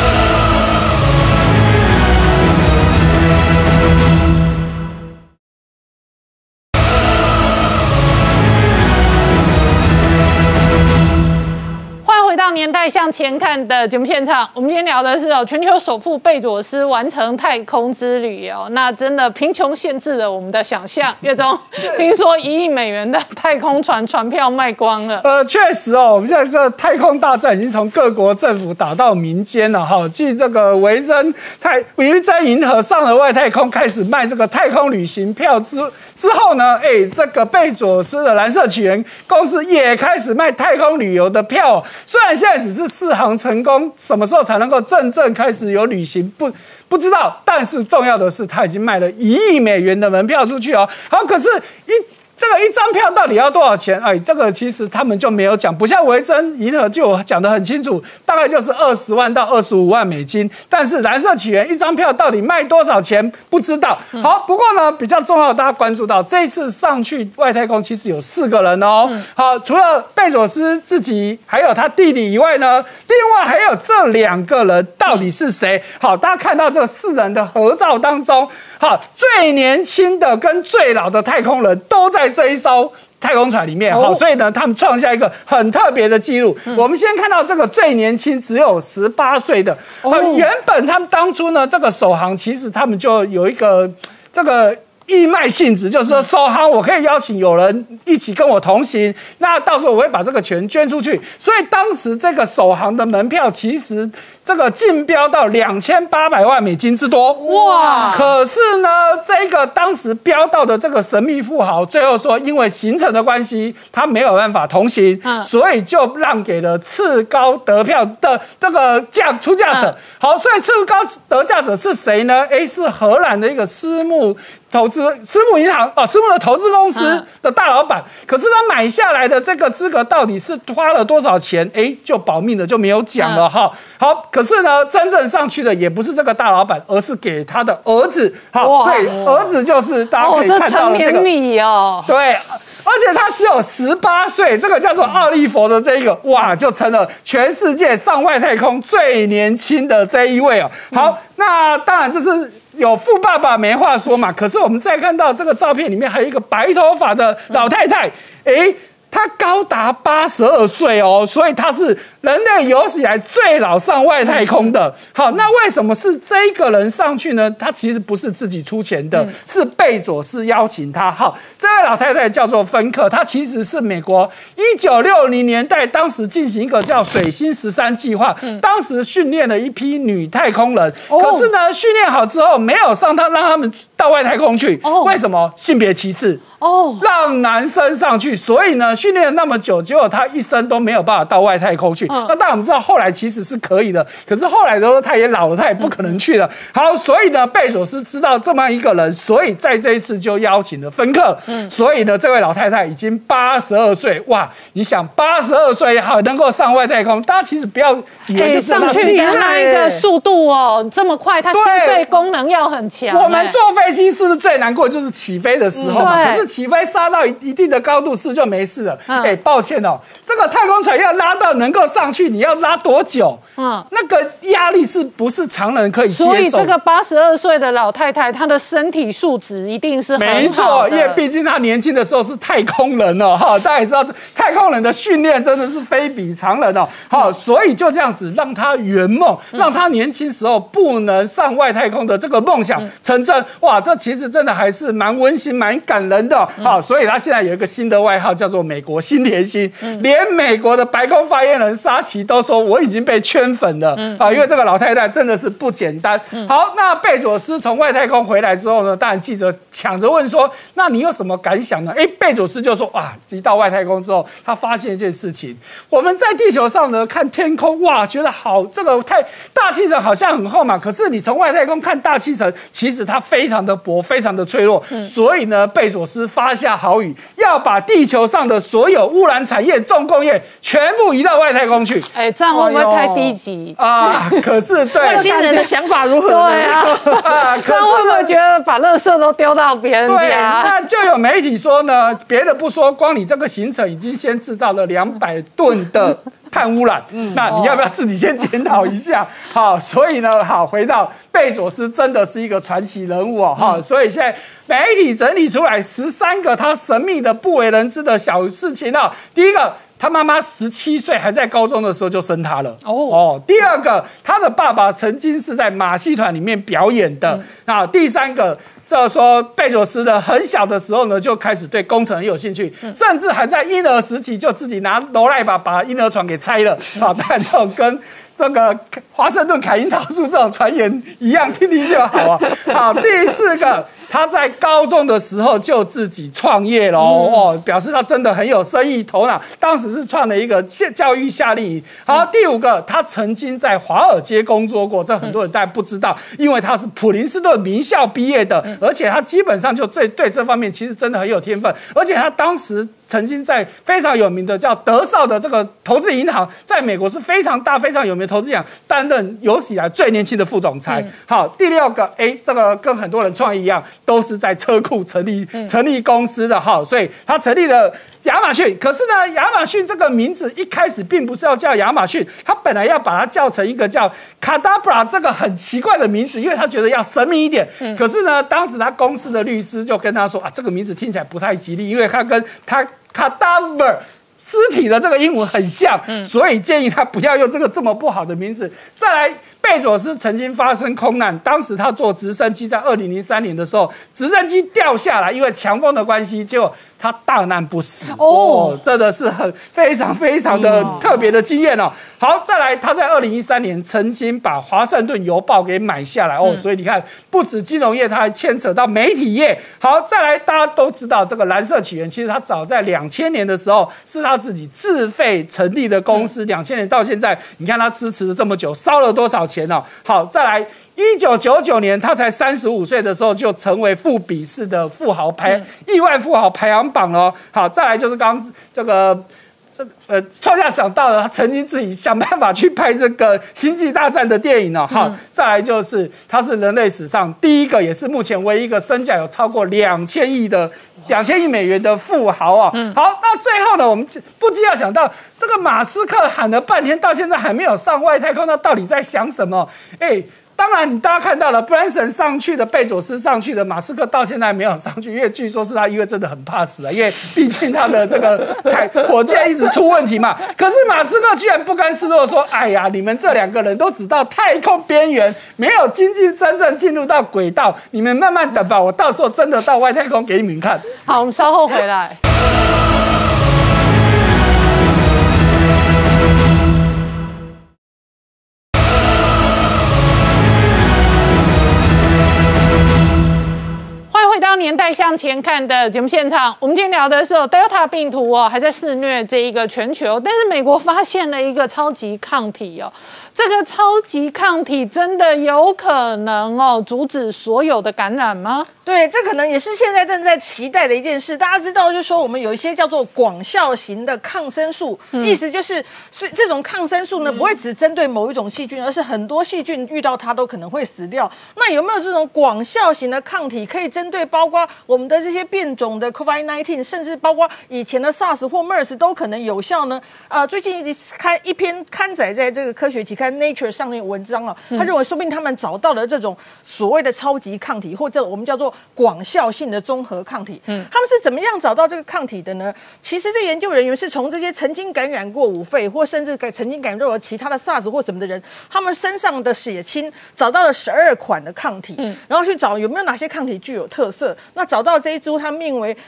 到年代向前看的节目现场，我们今天聊的是全球首富贝佐斯完成太空之旅哦，那真的贫穷限制了我们的想象。岳总，听说1亿美元的太空船票卖光了。 确实哦，我们现在这太空大战已经从各国政府打到民间了哈。继这个维珍银河上了外太空开始卖这个太空旅行票之后呢，这个贝佐斯的蓝色起源公司也开始卖太空旅游的票。虽然现在只是试航成功，什么时候才能够真正开始有旅行不知道，但是重要的是，他已经卖了1亿美元的门票出去哦。好，可是这个一张票到底要多少钱？这个其实他们就没有讲，不像维珍银河就有讲得很清楚，大概就是20万到25万美金。但是蓝色起源一张票到底卖多少钱不知道。好，不过呢，比较重要的大家关注到这一次上去外太空其实有4个人哦。好，除了贝佐斯自己还有他弟弟以外呢，另外还有这2个人到底是谁？好，大家看到这4人的合照当中，好，最年轻的跟最老的太空人都在这一艘太空船里面。好，所以呢，他们创下一个很特别的记录。我们先看到这个最年轻只有18岁的。原本他们当初呢，这个首航其实他们就有一个这个义卖性质，就是说首航我可以邀请有人一起跟我同行，那到时候我会把这个钱捐出去。所以当时这个首航的门票其实这个竞标到2800万美金之多，哇！可是呢，这个当时标到的这个神秘富豪，最后说因为行程的关系，他没有办法同行，所以就让给了次高得票的这个出价者。好，所以次高得价者是谁呢？是荷兰的一个私募银行私募的投资公司的大老板。可是他买下来的这个资格到底是花了多少钱？就保密的就没有讲了哈。好。可是呢，真正上去的也不是这个大老板，而是给他的儿子。好，所以儿子就是大家可以看到的这个。 成年礼哦。 对，而且他只有18岁，这个叫做奥利佛的这一个，哇，就成了全世界上外太空最年轻的这一位哦。好，那当然这是有富爸爸没话说嘛。可是我们再看到这个照片里面还有一个白头发的老太太，她高达82岁哦，所以她是人类有史以来最老上外太空的。好，那为什么是这一个人上去呢？她其实不是自己出钱的，是贝佐斯邀请她。好，这位老太太叫做芬克，她其实是美国1960年代当时进行一个叫水星13计划，当时训练了一批女太空人。可是呢，训练好之后没有让他们到外太空去，为什么？性别歧视。让男生上去，所以呢，训练了那么久，结果他一生都没有办法到外太空去。那当然我们知道后来其实是可以的，可是后来的时候他也老了，他也不可能去了。好，所以呢，贝佐斯知道这么一个人，所以在这一次就邀请了芬克。所以呢，这位老太太已经82岁，哇！你想82岁好能够上外太空，大家其实不要以为就是上去的那一个速度这么快，他心肺功能要很强。 我们坐飞机是不是最难过就是起飞的时候嘛？可是起飞杀到一定的高度是就没事了。抱歉哦，这个太空船要拉到能够上去，你要拉多久？那个压力是不是常人可以接受？ 所以这个82岁的老太太，她的身体素质一定是很好的。 没错，因为毕竟她年轻的时候是太空人哦，大家也知道太空人的训练真的是非比常人哦。好，所以就这样子让她圆梦，让她年轻时候不能上外太空的这个梦想成真。哇，这其实真的还是蛮温馨、蛮感人的。好，所以她现在有一个新的外号叫做美国新甜心，连美国的白宫发言人沙奇都说我已经被圈粉了。因为这个老太太真的是不简单。好，那贝佐斯从外太空回来之后呢，当然记者抢着问说，那你有什么感想呢？贝佐斯就说一到外太空之后，他发现一件事情，我们在地球上呢看天空，哇，觉得好，这个大气层好像很厚嘛，可是你从外太空看大气层，其实它非常的薄，非常的脆弱。所以呢，贝佐斯发下豪语，要把地球上的所有污染产业、重工业全部移到外太空去。 这样会不会太低级可是对外星人的想法如何呢？ 对啊，这样会不会觉得把垃圾都丢到别人家？ 对，那就有媒体说呢，别的不说，光你这个行程已经先制造了200吨的碳污染，那你要不要自己先检讨一下？好，所以呢，回到贝佐斯真的是一个传奇人物所以现在媒体整理出来13个他神秘的不为人知的小事情第一个，他妈妈17岁还在高中的时候就生他了。第二个，他的爸爸曾经是在马戏团里面表演的。第三个， 这说贝佐斯呢，很小的时候呢就开始对工程很有兴趣，甚至还在婴儿时期就自己拿罗赖把婴儿床给拆了。好，当然这种跟这个华盛顿凯因桃树这种传言一样，听听就好啊。好，第4个，他在高中的时候就自己创业了哦，表示他真的很有生意头脑。当时是创了一个教育夏令营。好，第5个，他曾经在华尔街工作过，这很多人大概不知道，因为他是普林斯顿名校毕业的，而且他基本上就对这方面其实真的很有天分，而且他当时曾经在非常有名的叫德绍的这个投资银行，在美国是非常大、非常有名的投资银行，担任有史以来最年轻的副总裁。好，第6个，这个跟很多人创业一样，都是在车库成立公司的哈，所以他成立了亚马逊。可是呢，亚马逊这个名字一开始并不是要叫亚马逊，他本来要把它叫成一个叫 Cadabra 这个很奇怪的名字，因为他觉得要神秘一点。可是呢，当时他公司的律师就跟他说啊，这个名字听起来不太吉利，因为他跟他 Cadaver 尸体的这个英文很像，所以建议他不要用这个这么不好的名字。再来，贝佐斯曾经发生空难，当时他坐直升机，在2003年的时候，直升机掉下来，因为强风的关系，结果他大难不死哦，真的是非常非常的特别的经验哦。好，再来，他在2013年曾经把华盛顿邮报给买下来哦，所以你看，不止金融业，他还牵扯到媒体业。好，再来，大家都知道这个蓝色起源，其实他早在2000年的时候是他自己自费成立的公司，2000年到现在，你看他支持了这么久，烧了多少钱哦？好，再来。1999年，他才35岁的时候就成为富比士的亿万富豪排行榜了。好，再来就是刚这个创下想到了，他曾经自己想办法去拍这个《星际大战》的电影哦。好，再来就是他是人类史上第一个，也是目前唯一一个身价有超过2000亿美元的富豪啊。好，那最后呢，我们不禁要想到，这个马斯克喊了半天，到现在还没有上外太空，那到底在想什么？当然，大家看到了 Branson 上去的，贝佐斯上去的，马斯克到现在没有上去，因为据说是他因为真的很怕死啊，因为毕竟他的这个火箭一直出问题嘛。可是马斯克居然不甘示弱，说：“哎呀，你们这2个人都只到太空边缘，没有真正进入到轨道，你们慢慢等吧，我到时候真的到外太空给你们看。” 好，我们稍后回来。回到年代向前看的节目现场，我们今天聊的是Delta 病毒还在肆虐这一个全球，但是美国发现了一个超级抗体这个超级抗体真的有可能阻止所有的感染吗？ 对，这可能也是现在正在期待的一件事。大家知道，就是说我们有一些叫做广效型的抗生素，意思就是这种抗生素呢不会只针对某一种细菌，而是很多细菌遇到它都可能会死掉。那有没有这种广效型的抗体可以针对包括我们的这些变种的 COVID-19， 甚至包括以前的 SARS 或 MERS 都可能有效呢？最近一篇刊载在这个科学期刊 Nature 上面文章他认为说不定他们找到了这种所谓的超级抗体，或者我们叫做广效性的综合抗体。他们是怎么样找到这个抗体的呢？其实这研究人员是从这些曾经感染过五肺，或甚至曾经感染过其他的 SARS 或什么的人，他们身上的血清找到了12款的抗体，然后去找有没有哪些抗体具有特色。那找到这一株，它命为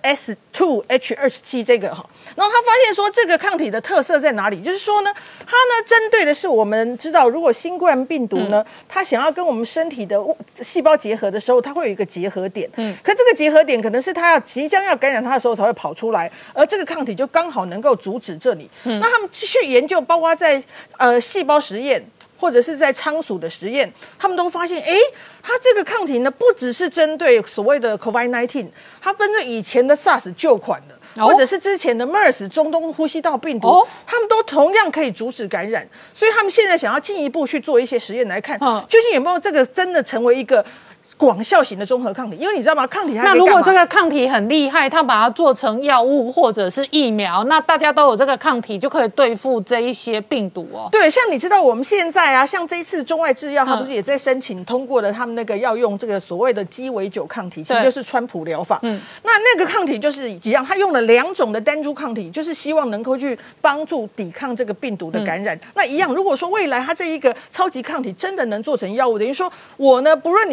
S2H27 这个然后他发现说这个抗体的特色在哪里？就是说呢，它呢针对的是我们知道，如果新冠病毒呢，它想要跟我们身体的细胞结合的时候，它会有一个结合点。可这个结合点可能是它即将要感染它的时候才会跑出来，而这个抗体就刚好能够阻止这里。那他们继续研究，包括在细胞实验，或者是在仓鼠的实验，他们都发现，它这个抗体呢，不只是针对所谓的 COVID-19， 它针对以前的 SARS 旧款的。或者是之前的 MERS 中东呼吸道病毒，他们都同样可以阻止感染，所以他们现在想要进一步去做一些实验来看，究竟有没有这个真的成为一个广效型的综合抗体。因为你知道吗，抗体它可以干嘛？ 那如果这个抗体很厉害，它把它做成药物或者是疫苗，那大家都有这个抗体，就可以对付这一些病毒对，像你知道我们现在啊，像这一次中外制药，它不是也在申请通过了他们那个要用这个所谓的鸡尾酒抗体，其实就是川普疗法。那个抗体就是一样，它用了2种的单株抗体，就是希望能够去帮助抵抗这个病毒的感染。那一样，如果说未来它这一个超级抗体真的能做成药物，等于说我呢，不论你是哪一种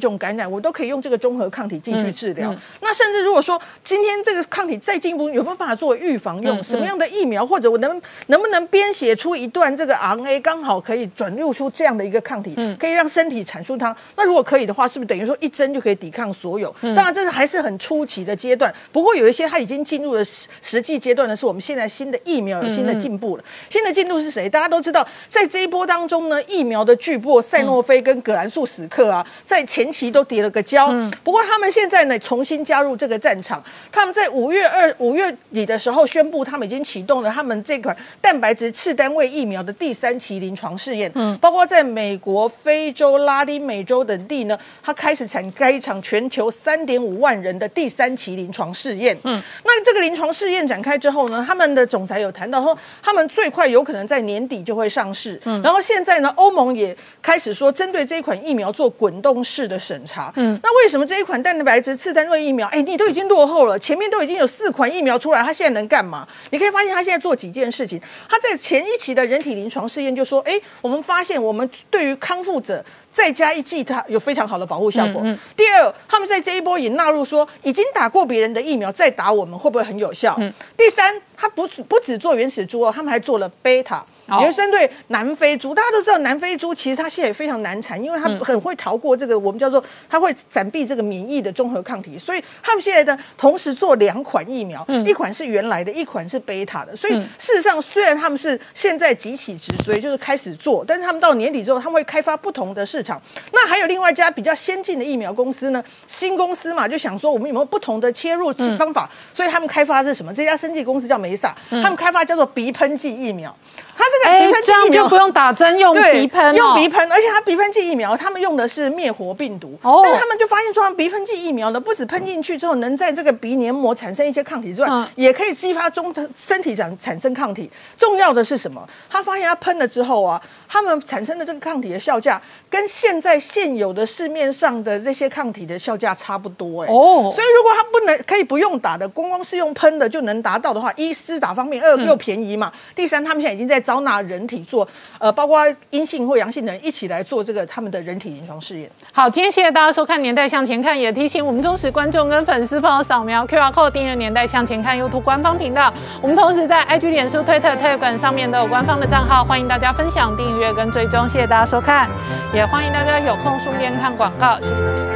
种感染，我都可以用这个中和抗体进去治疗。那甚至如果说今天这个抗体再进一步，有没有办法做预防用？什么样的疫苗，或者我能不能编写出一段这个 RNA 刚好可以转入出这样的一个抗体，可以让身体产出它？那如果可以的话，是不是等于说一针就可以抵抗所有？当然，这还是很初期的阶段。不过有一些它已经进入了实际阶段的是，我们现在新的疫苗有新的进步了。新的进度是谁？大家都知道，在这一波当中呢，疫苗的巨擘赛诺菲跟葛兰素史克啊，在前期都跌了个跤。不过他们现在呢重新加入这个战场，他们在5月底的时候宣布，他们已经启动了他们这款蛋白质次单位疫苗的第3期临床试验。包括在美国、非洲、拉丁美洲等地呢，它开始展开一场全球3.5万人的第3期临床试验。那这个临床试验展开之后呢，他们的总裁有谈到说，他们最快有可能在年底就会上市。然后现在呢，欧盟也开始说，针对这一款疫苗做滚动式的审查。那为什么这一款蛋白质次单位疫苗，你都已经落后了，前面都已经有4款疫苗出来，它现在能干嘛？你可以发现它现在做几件事情。它在前一期的人体临床试验就说，我们发现我们对于康复者再加一剂，它有非常好的保护效果。第二，他们在这一波也纳入说，已经打过别人的疫苗再打我们会不会很有效？第三，它不只做原始猪哦，他们还做了贝塔。也是针对南非猪，大家都知道南非猪其实它现在也非常难产，因为它很会逃过这个我们叫做它会闪避这个免疫的中和抗体，所以他们现在呢同时做2款疫苗，一款是原来的，一款是贝塔的。所以事实上虽然他们是现在急起直追，就是开始做，但是他们到年底之后，他们会开发不同的市场。那还有另外一家比较先进的疫苗公司呢，新公司嘛，就想说我们有没有不同的切入方法，所以他们开发的是什么？这家生技公司叫梅萨，他们开发叫做鼻喷剂疫苗。它这个鼻喷剂疫苗， 这样就不用打针，用鼻喷用鼻喷，而且它鼻喷剂疫苗，他们用的是灭活病毒。但是他们就发现说，鼻喷剂疫苗呢，不止喷进去之后能在这个鼻黏膜产生一些抗体之外，也可以激发身体产生抗体。重要的是什么？他发现他喷了之后啊，他们产生的这个抗体的效价跟现有的市面上的这些抗体的效价差不多。所以如果他可以不用打的，光是用喷的就能达到的话，一施打方面，二又便宜嘛。第三，他们现在已经在招纳人体做包括阴性或阳性的人一起来做这个他们的人体临床试验。 好，今天谢谢大家收看《年代向前看》，也提醒我们忠实观众跟粉丝朋友扫描 QR Code 订阅《年代向前看》YouTube 官方频道。我们同时在 IG、脸书、Twitter、Telegram 上面都有官方的账号，欢迎大家分享、订阅跟追踪。谢谢大家收看，也欢迎大家有空顺便看广告。谢谢。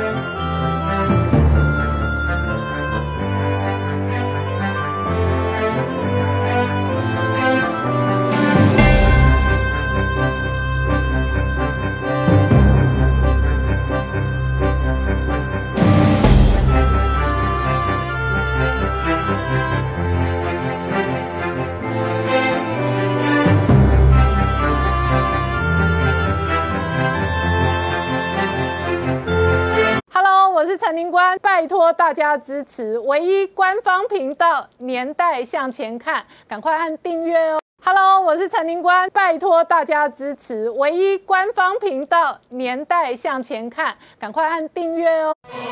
我是陈宁官，拜托大家支持唯一官方频道《年代向前看》，赶快按订阅哦。Hello， 我是陈宁官，拜托大家支持唯一官方频道《年代向前看》，赶快按订阅哦。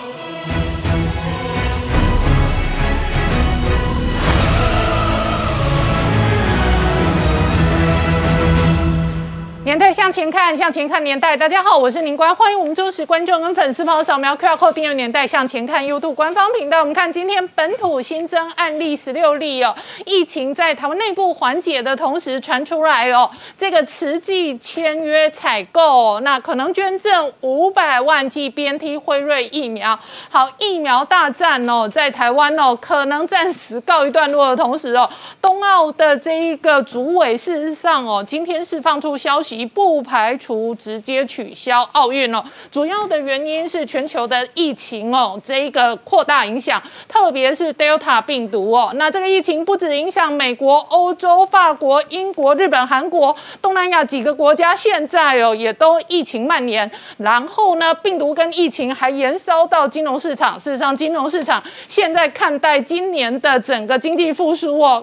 年代向前看，向前看年代。大家好，我是宁官，欢迎我们忠实观众跟粉丝朋友扫描 QR Code 订阅年代向前看 YouTube 官方频道。我们看今天本土新增案例16例哦，疫情在台湾内部缓解的同时传出来哦，这个慈济签约采购，那可能捐赠500万剂 BNT 辉瑞疫苗。好，疫苗大战哦，在台湾哦，可能暂时告一段落的同时哦，冬奥的这一个主委事实上哦，今天是放出消息。不排除直接取消奥运哦，主要的原因是全球的疫情哦，这一个扩大影响，特别是 Delta 病毒哦。那这个疫情不止影响美国、欧洲、法国、英国、日本、韩国、东南亚几个国家，现在哦也都疫情蔓延。然后呢，病毒跟疫情还延烧到金融市场。事实上，金融市场现在看待今年的整个经济复苏哦，相对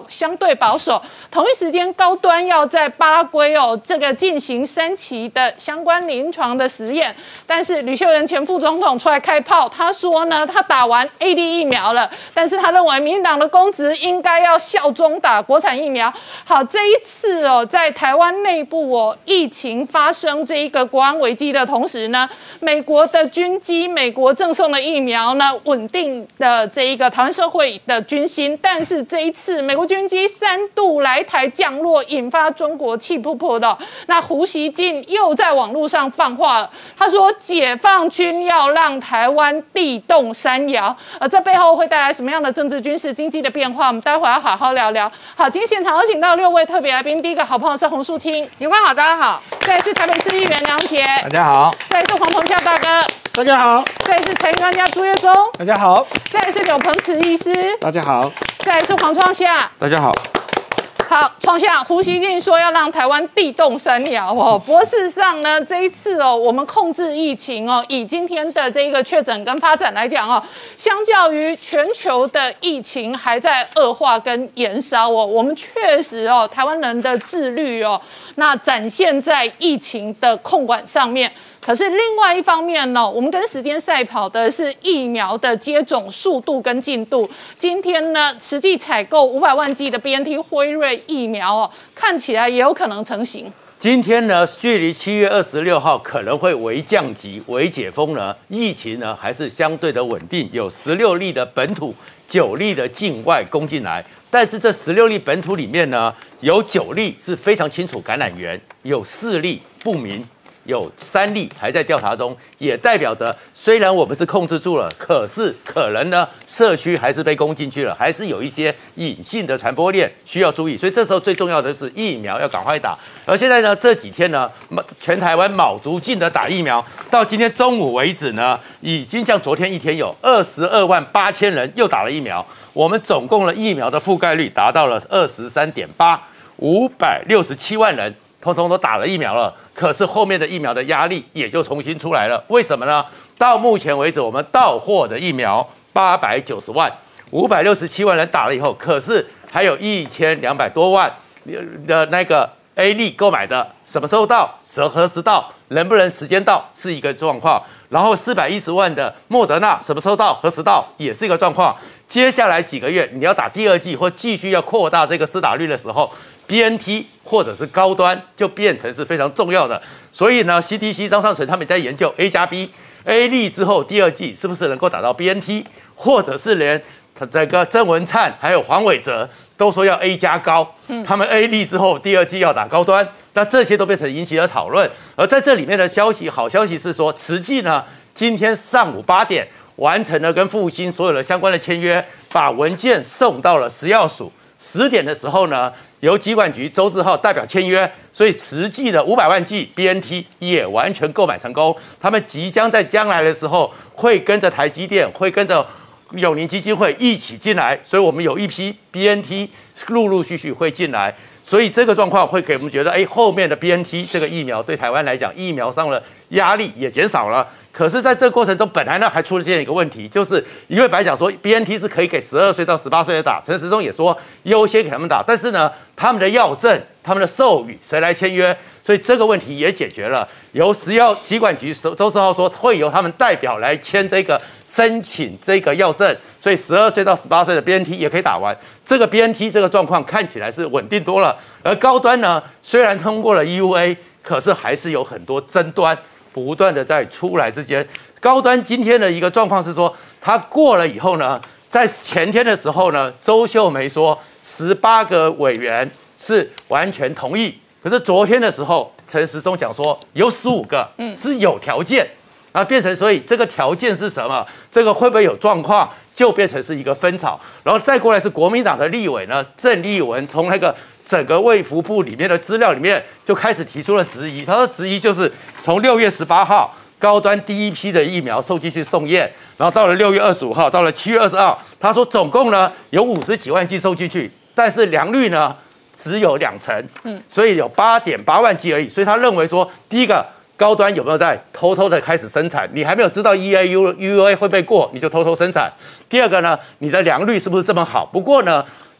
对保守。同一时间，高端要在巴拉圭这个进行3期的相关临床的实验，但是吕秀莲前副总统出来开炮，他说呢，他打完 AD 疫苗了，但是他认为民进党的公职应该要效忠打国产疫苗。好，这一次在台湾内部疫情发生这一个国安危机的同时呢，美国的军机、美国赠送的疫苗呢，稳定的这一个台湾社会的军心。但是这一次美国军机3度来台降落，引发中国气噗噗的。那胡锡进又在网络上放话了，他说解放军要让台湾地动山摇，这背后会带来什么样的政治、军事、经济的变化？我们待会要好好聊聊。好，今天现场有请到6位特别来宾，第一个好朋友是洪树清， 你官好，大家好。 再来是台北市议员梁铁， 大家好， 再来是黄澎孝大哥， 大家好， 再来是财经专家朱月忠， 大家好， 再来是柳鹏慈医师， 大家好， 再来是黄创夏， 大家好。 好，创下胡锡进说要让台湾地动山摇不过事实上呢，这一次我们控制疫情以今天的这个确诊跟发展来讲相较于全球的疫情还在恶化跟延烧我们确实台湾人的自律那展现在疫情的控管上面。可是另外一方面呢，我们跟时间赛跑的是疫苗的接种速度跟进度。今天呢，实际采购500万剂的 BNT 辉瑞疫苗看起来也有可能成型。 今天呢，距离7月26号可能会微降级、微解封呢，疫情呢还是相对的稳定，有16例的本土，9例的境外攻进来。但是这16例本土里面呢，有9例是非常清楚感染源，有4例不明。有3例还在调查中，也代表着虽然我们是控制住了，可是可能呢社区还是被攻进去了，还是有一些隐性的传播链需要注意。所以这时候最重要的是疫苗要赶快打。而现在呢这几天呢，全台湾卯足劲的打疫苗，到今天中午为止呢，已经像昨天一天有22万8千人又打了疫苗。我们总共的疫苗的覆盖率达到了23.8，567万人通通都打了疫苗了。可是后面的疫苗的压力也就重新出来了，为什么呢？到目前为止，我们到货的疫苗890万，567万人打了以后，可是还有1200多万的那个 A 粒购买的，什么时候到？何时到？能不能时间到？是一个状况。然后410万的莫德纳什么时候到？何时到？也是一个状况。接下来几个月你要打第2剂或继续要扩大这个施打率的时候，BNT 或者是高端就变成是非常重要的，所以呢 ，CDC 张上淳他们在研究 A+B，A 粒之后第2剂是不是能够打到 BNT， 或者是连这个曾文灿还有黄伟哲都说要 A+ 高，他们 A 粒之后第2剂要打高端，那这些都变成引起了讨论。而在这里面的消息，好消息是说，慈济呢今天上午8点完成了跟复兴所有的相关的签约，把文件送到了食药署。10点的时候呢，由疾管局周志浩代表签约，所以实际的500万剂 BNT 也完全购买成功。他们即将在将来的时候会跟着台积电，会跟着永宁基金会一起进来，所以我们有一批 BNT 陆陆续续会进来。所以这个状况会给我们觉得，后面的 BNT 这个疫苗对台湾来讲，疫苗上的压力也减少了。可是，在这个过程中，本来呢还出了这样一个问题，就是因为本来讲说 BNT 是可以给12岁到18岁的打，陈时中也说优先给他们打，但是呢，他们的药证、他们的授予谁来签约，所以这个问题也解决了。由食药疾管局周志浩说会由他们代表来签这个申请这个药证，所以12岁到18岁的 BNT 也可以打完。这个 BNT 这个状况看起来是稳定多了，而高端呢，虽然通过了 EUA， 可是还是有很多争端。不断的在出来之间，高端今天的一个状况是说，他过了以后呢，在前天的时候呢，周秀眉说18个委员是完全同意，可是昨天的时候，陈时中讲说有15个是有条件，变成所以这个条件是什么？这个会不会有状况？就变成是一个分吵，然后再过来是国民党的立委呢，郑丽文从那个整个卫福部里面的资料里面就开始提出了质疑。他说质疑就是从6月18号高端第一批的疫苗送进去送验，然后到了6月25号，到了7月20号，他说总共呢有50几万剂送进去，但是良率呢只有2成，所以有8.8万剂而已。所以他认为说，第一个高端有没有在偷偷的开始生产？你还没有知道 EUA 会不会过，你就偷偷生产。第二个呢，你的良率是不是这么好？不过呢，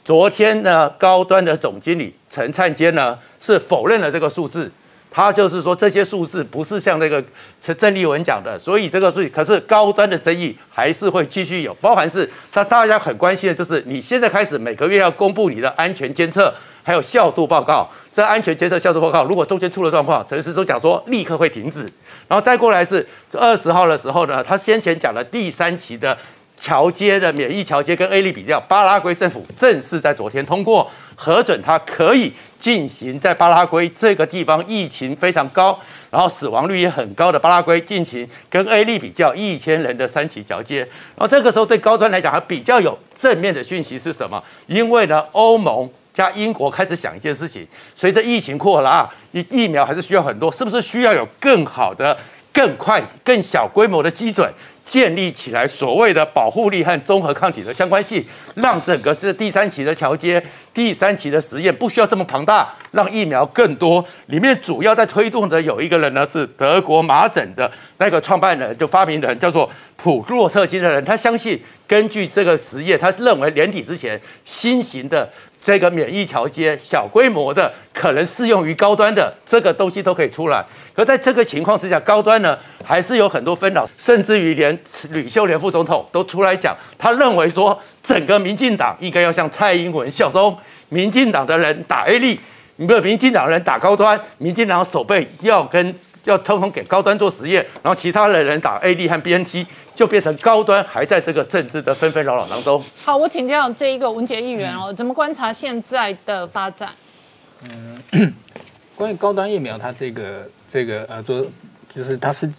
昨天呢，高端的总经理陈灿坚呢是否认了这个数字。他就是说这些数字不是像那个郑丽文讲的，所以这个可是高端的争议还是会继续有，包含是大家很关心的就是你现在开始每个月要公布你的安全监测还有效度报告，这安全监测效度报告如果中间出了状况，陈时中讲说立刻会停止，然后再过来是20号的时候呢，他先前讲的第3期的桥接的免疫桥接跟 A 类比较，巴拉圭政府正式在昨天通过核准，它可以进行在巴拉圭这个地方疫情非常高，然后死亡率也很高的巴拉圭进行跟 A 类比较1000人的3期桥接。然后这个时候对高端来讲，它比较有正面的讯息是什么？因为呢，欧盟加英国开始想一件事情，随着疫情扩大，疫苗还是需要很多，是不是需要有更好的、更快、更小规模的基准？建立起来所谓的保护力和综合抗体的相关性，让整个是第3期的桥接、第3期的实验不需要这么庞大，让疫苗更多。里面主要在推动的有一个人呢，是德国麻疹的那个创办人，就发明人叫做普洛特金的人，他相信根据这个实验，他认为年底之前新型的这个免疫桥接小规模的可能适用于高端的这个东西都可以出来。可在这个情况之下，高端呢还是有很多纷扰，甚至于连吕秀莲副总统都出来讲，他认为说整个民进党应该要向蔡英文效忠，民进党的人打 A 力，民进党的人打高端，民进党手背要通通给高端做实验，然后其他的人打 A 力和 BNT， 就变成高端还在这个政治的纷纷扰扰当中。 好，我请教这一个文杰议员哦，怎么观察现在的发展？ 关于高端疫苗，它就是它是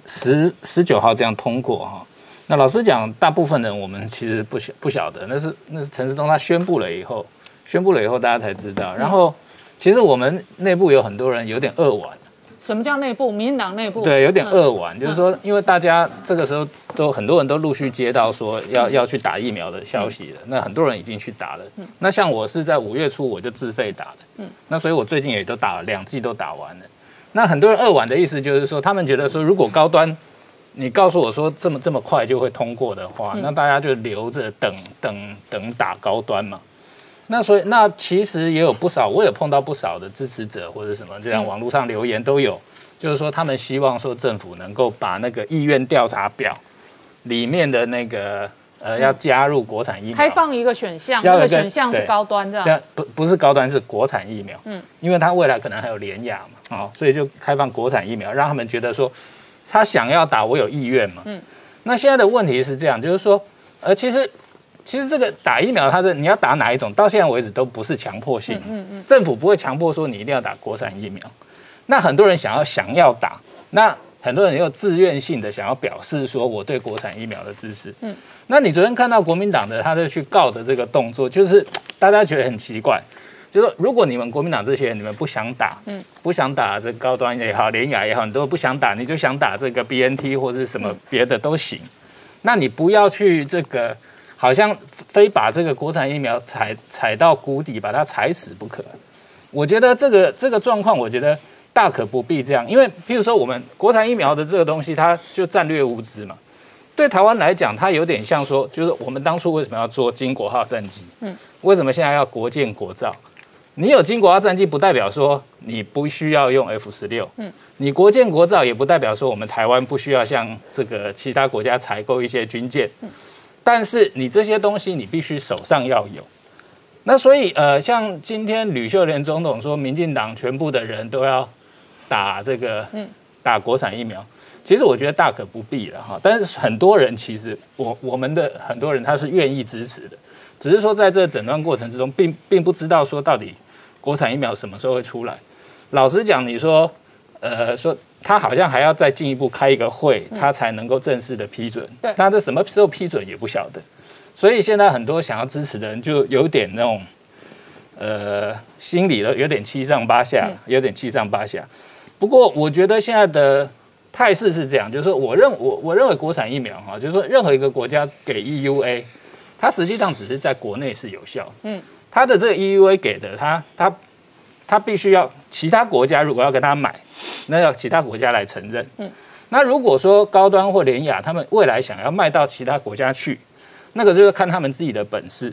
19号这样通过哈。那老实讲，大部分人我们其实不晓得，那是陈时中他宣布了以后大家才知道。然后其实我们内部有很多人有点扼腕。 什么叫内部？民进党内部？ 对，有点扼腕，就是说，因为大家这个时候很多人都陆续接到说要去打疫苗的消息了，那很多人已经去打了。那像我是在5月初我就自费打的，那所以我最近也都打了2剂都打完了。那很多人扼腕的意思就是说，他们觉得说，如果高端你告诉我说这么快就会通过的话，那大家就留着等打高端嘛。那所以那其实也有不少，我也碰到不少的支持者或者什么，这样网络上留言都有，就是说他们希望说政府能够把那个意愿调查表里面的那个要加入国产疫苗， 开放一个选项，那个选项是高端这样， 不是高端是国产疫苗，因为他未来可能还有联亚嘛，所以就开放国产疫苗，让他们觉得说他想要打，我有意愿嘛，那现在的问题是这样，就是说其实这个打疫苗，你要打哪一种，到现在为止都不是强迫性，政府不会强迫说你一定要打国产疫苗。那很多人想要打，那很多人又自愿性的想要表示说我对国产疫苗的支持。那你昨天看到国民党的他的去告的这个动作，就是大家觉得很奇怪，就是说如果你们国民党这些人你们不想打，不想打这个高端也好，联亚也好，你都不想打，你就想打这个 BNT 或者什么别的都行，那你不要去这个。好像非把这个国产疫苗踩到谷底，把它踩死不可。我觉得这个状况，我觉得大可不必这样，因为譬如说我们国产疫苗的这个东西，它就战略物资嘛。对台湾来讲，它有点像说，就是我们当初为什么要做经国号战机？为什么现在要国建国造？你有经国号战机，不代表说你不需要用 F-16。你国建国造也不代表说我们台湾不需要向这个其他国家采购一些军舰。但是你这些东西你必须手上要有，那所以像今天吕秀莲总统说，民进党全部的人都要打这个打国产疫苗，其实我觉得大可不必了哈。但是很多人其实我们的很多人他是愿意支持的，只是说在这诊断过程之中，并不知道说到底国产疫苗什么时候会出来。老实讲，你说说。他好像还要再进一步开一个会，他才能够正式的批准。对，那这什么时候批准也不晓得，所以现在很多想要支持的人就有点那种，心里的有点七上八下，不过我觉得现在的态势是这样，就是说我认为国产疫苗哈，就是说任何一个国家给 EUA， 它实际上只是在国内是有效。它的这个 EUA 给的，它必须要其他国家如果要跟他买，那要其他国家来承认。那如果说高端或联亚他们未来想要卖到其他国家去，那个就是看他们自己的本事。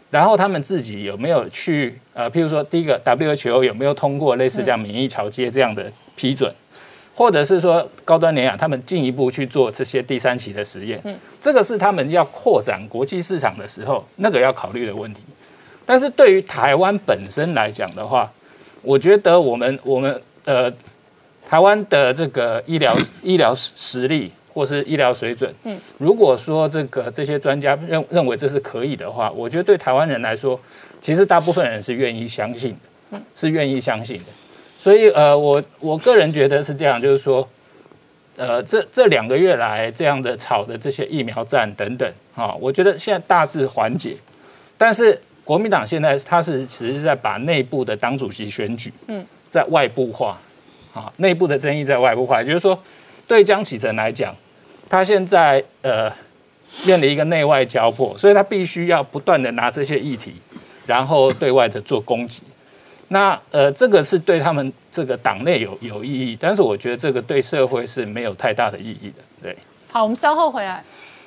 然后他们自己有没有去譬如说第一个 WHO 有没有通过类似这样免疫桥接这样的批准，或者是说高端联雅他们进一步去做这些第3期的实验，这个是他们要扩展国际市场的时候那个要考虑的问题。但是对于台湾本身来讲的话，我觉得我们台湾的这个医疗实力或是医疗水准，如果说这些专家认为这是可以的话，我觉得对台湾人来说，其实大部分人是愿意相信的，是愿意相信的。所以我个人觉得是这样，就是说，这2个月来这样的吵的这些疫苗战等等，我觉得现在大致缓解，但是国民党现在他是其实是在把内部的党主席选举，在外部化，内部的争议在外部化，也就是说，对江启臣来讲，他现在面临一个内外交迫，所以他必须要不断的拿这些议题，然后对外的做攻击。那这个是对他们这个党内有意义，但是我觉得这个对社会是没有太大的意义的。对， 好，我们稍后回来。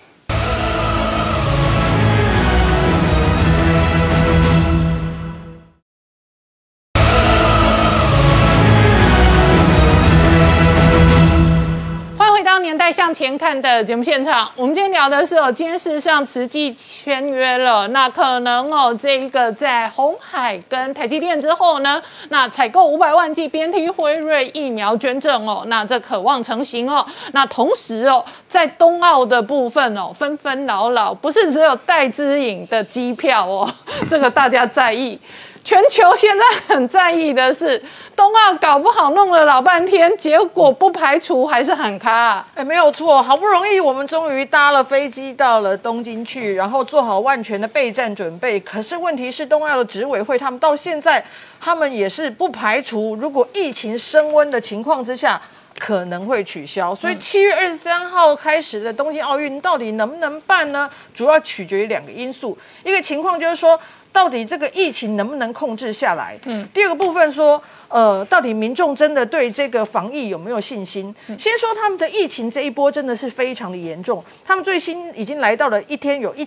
年代向前看的节目现场，我们今天聊的是今天事实上实际签约了，那可能这一个在鸿海跟台积电之后呢，那采购500万剂BNT辉瑞疫苗捐赠那这可望成型那同时在冬奥的部分纷纷扰扰，不是只有戴资颖的机票这个大家在意。全球现在很在意的是，冬奥搞不好弄了老半天，结果不排除还是很咖。 没有错，好不容易我们终于搭了飞机到了东京去，然后做好万全的备战准备。可是问题是，冬奥的执委会他们到现在，他们也是不排除，如果疫情升温的情况之下，可能会取消。所以7月23号开始的东京奥运到底能不能办呢？主要取决于2个因素，一个情况就是说，到底这个疫情能不能控制下来？第二个部分说，到底民众真的对这个防疫有没有信心？先说他们的疫情这一波真的是非常的严重，他们最新已经来到了一天有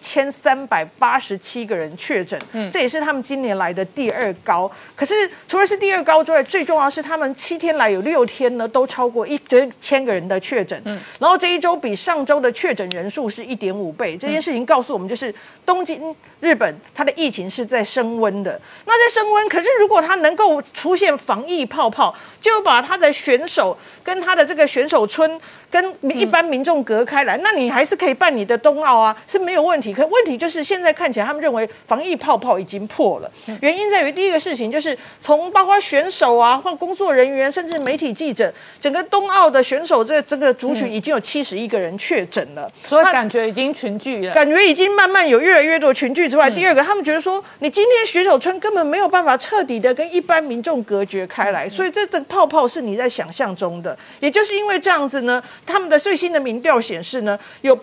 1387个人确诊，这也是他们今年来的第2高。可是除了是第2高之外，最重要的是他们7天来有6天呢都超过1000个人的确诊，然后这一周比上周的确诊人数是1.5倍。这件事情告诉我们，就是东京日本它的疫情是在升温的。那在升温，可是如果它能够出现防疫泡泡，就把他的选手跟他的这个选手村跟一般民众隔开来，那你还是可以办你的冬奥啊，是没有问题。可问题就是现在看起来他们认为防疫泡泡已经破了，原因在于第一个事情就是从包括选手啊或工作人员甚至媒体记者，整个冬奥的选手这个族群已经有71个人确诊了， 所以感觉已经群聚了， 感觉已经慢慢有越来越多群聚之外，第二个他们觉得说你今天选手村根本没有办法彻底的跟一般民众隔绝开来，所以这个泡泡是你在想象中的。也就是因为这样子呢，他们的最新的民调显示呢，有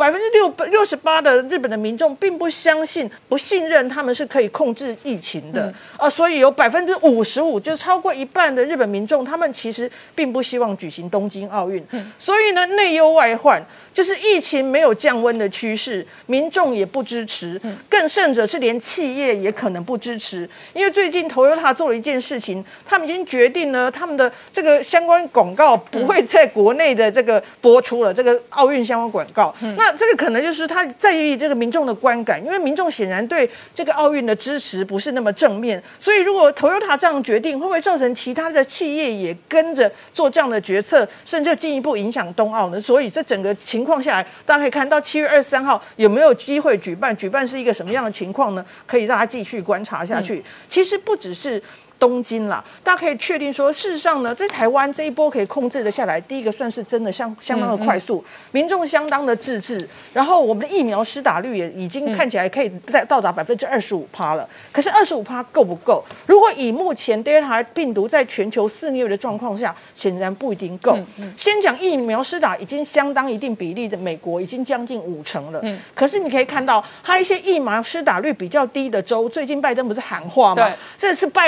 68%的日本的民众并不相信、不信任他们是可以控制疫情的所以有55%，就是超过一半的日本民众，他们其实并不希望举行东京奥运。所以呢，内忧外患，就是疫情没有降温的趋势，民众也不支持，更甚者是连企业也可能不支持。因为最近 Toyota 做了一件事情，他们已经决定呢，他们的这个相关广告不会在国内的这个播出了，这个奥运相关广告。那这个可能就是他在意这个民众的观感，因为民众显然对这个奥运的支持不是那么正面，所以如果 Toyota 这样决定，会不会造成其他的企业也跟着做这样的决策，甚至进一步影响冬奥呢？所以这整个情况下来，大家可以看到7月23号有没有机会举办是一个什么样的情况呢？可以让他继续观察下去。其实不只是东京啦，大家可以确定说，事实上呢，在台湾这一波可以控制的下来，第一个算是真的相当的快速，民众相当的自制，然后我们的疫苗施打率也已经看起来可以到达25%了。可是25%够不够？如果以目前 Delta 病毒在全球肆虐的状况下，显然不一定够。先讲疫苗施打已经相当一定比例的美国已经将近50%了，可是你可以看到，它一些疫苗施打率比较低的州，最近拜登不是喊话吗？这是拜托啊！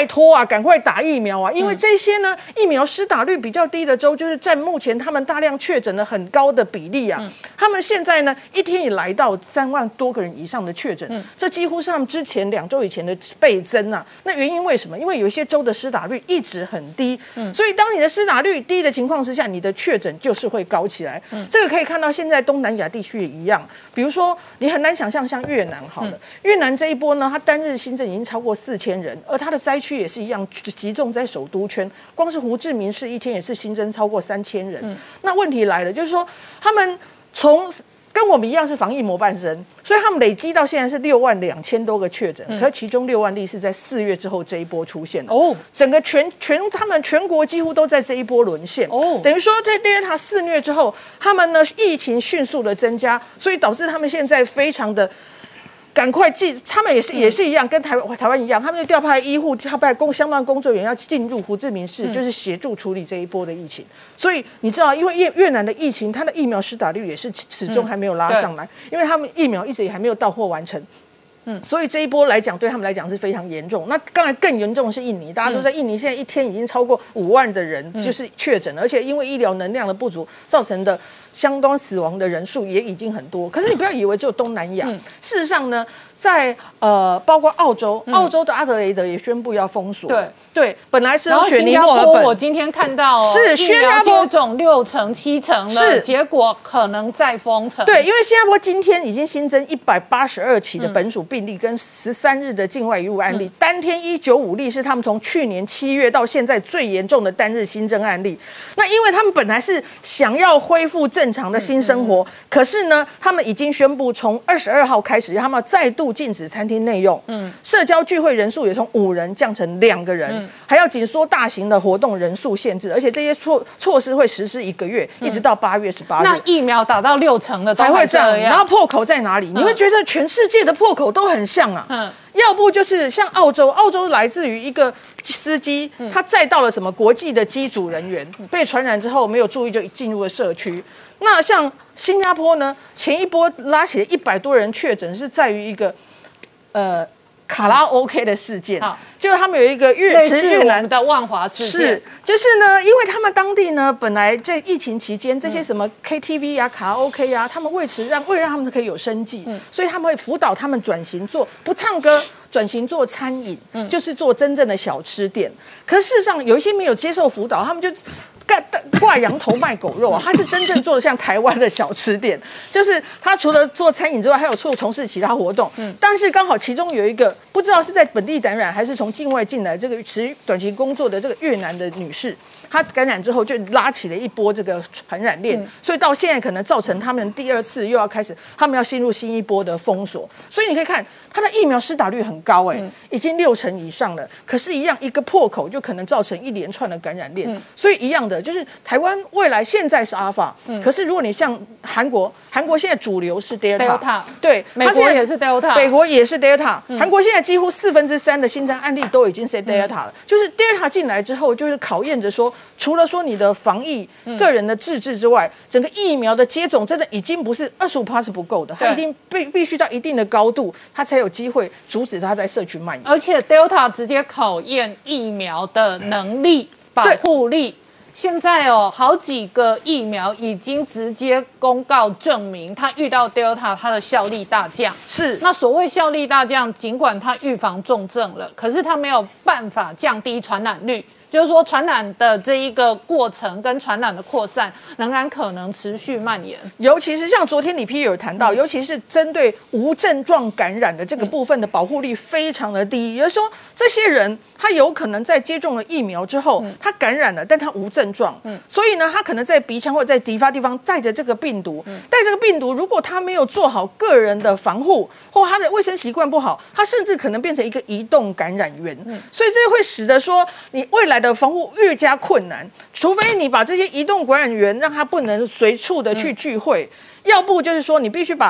啊，赶快打疫苗啊！因为这些呢，疫苗施打率比较低的州，就是占目前他们大量确诊的很高的比例啊。他们现在呢，一天也来到3万多个人以上的确诊，这几乎是他们之前2周以前的倍增啊。那原因为什么？因为有一些州的施打率一直很低，所以当你的施打率低的情况之下，你的确诊就是会高起来。这个可以看到现在东南亚地区也一样，比如说你很难想象像越南好了，越南这一波呢，它单日新增已经超过4000人，而它的灾区也是一样集中在首都圈，光是胡志明市一天也是新增超过3000人。那问题来了，就是说他们跟我们一样是防疫模范生，所以他们累积到现在是6万2000多个确诊，可是其中6万例是在4月之后这一波出现的。整个他们全国几乎都在这一波沦陷。等于说在Delta肆虐之后，他们呢疫情迅速的增加，所以导致他们现在非常的。赶快他们也是一样，跟台湾一样，他们就调派医护、调派相关工作人员要进入胡志明市，就是协助处理这一波的疫情。所以你知道，因为越南的疫情，它的疫苗施打率也是始终还没有拉上来，因为他们疫苗一直也还没有到货完成。所以这一波来讲，对他们来讲是非常严重。那刚才更严重的是印尼，大家都在印尼现在一天已经超过5万的人就是确诊了，而且因为医疗能量的不足造成的相当死亡的人数也已经很多。可是你不要以为只有东南亚，事实上呢，在包括澳洲的阿德雷德也宣布要封锁。对，本来是有雪梨墨尔本， 我今天看到是新加坡接种6成7成了，结果可能再封城。 对，因为新加坡今天已经新增182起的本属病例跟13日的境外移入案例，单天195例是他们从去年7月到现在最严重的单日新增案例。那因为他们本来是想要恢复正常的新生活，可是呢，他们已经宣布从22号开始，他们要再度禁止餐厅内用，社交聚会人数也从5人降成2个人。还要紧缩大型的活动人数限制，而且这些措施会实施1个月，一直到8月18日。 那疫苗打到6成的才会这样。然后破口在哪里？你会觉得全世界的破口都很像啊。要不就是像澳洲来自于一个司机，他载到了什么国际的机组人员，被传染之后没有注意就进入了社区。那像新加坡呢，前一波拉起了100多人确诊，是在于一个卡拉 OK 的事件，就是他们有一个越南的万华事件， 是就是呢，因为他们当地呢本来在疫情期间，这些什么 KTV 啊、卡拉 OK 啊，他们为了让他们可以有生计，所以他们会辅导他们转型做不唱歌，转型做餐饮，就是做真正的小吃店。可是事实上有一些没有接受辅导，他们就挂羊头卖狗肉啊！他是真正做的像台湾的小吃店，就是他除了做餐饮之外，还有从事其他活动。但是刚好其中有一个不知道是在本地感染还是从境外进来这个持短期工作的这个越南的女士，她感染之后就拉起了一波这个传染链，所以到现在可能造成他们第2次又要开始，他们要进入新一波的封锁。所以你可以看它的疫苗施打率很高，已经6成以上了。可是，一样一个破口就可能造成一连串的感染链。所以一样的，就是台湾未来现在是阿尔法，可是如果你像韩国现在主流是 Delta， 对， 美国也是 Delta， 美国也是 Delta， 韩国现在几乎3/4的新增案例都已经是 Delta 了。就是 Delta 进来之后，就是考验着说，除了说你的防疫、个人的自治之外，整个疫苗的接种真的已经不是25%是不够的，它一定必须到一定的高度，它才有机会阻止它在社区蔓延。 而且 Delta 直接考验疫苗的能力、保护力。现在好几个疫苗已经直接公告证明，它遇到 Delta 它的效力大降。 是， 那所谓效力大降，尽管它预防重症了，可是它没有办法降低传染率。就是说，传染的这一个过程跟传染的扩散仍然可能持续蔓延。 尤其是像昨天李批有谈到，尤其是针对无症状感染的这个部分的保护力非常的低。也就是说，这些人他有可能在接种了疫苗之后，他感染了，但他无症状。所以呢，他可能在鼻腔或者在抵发地方带着这个病毒。带这个病毒，如果他没有做好个人的防护，或他的卫生习惯不好，他甚至可能变成一个移动感染源。所以这会使得说，你未来的防护越加困难，除非你把这些移动感染源让它不能随处的去聚会，要不就是说你必须把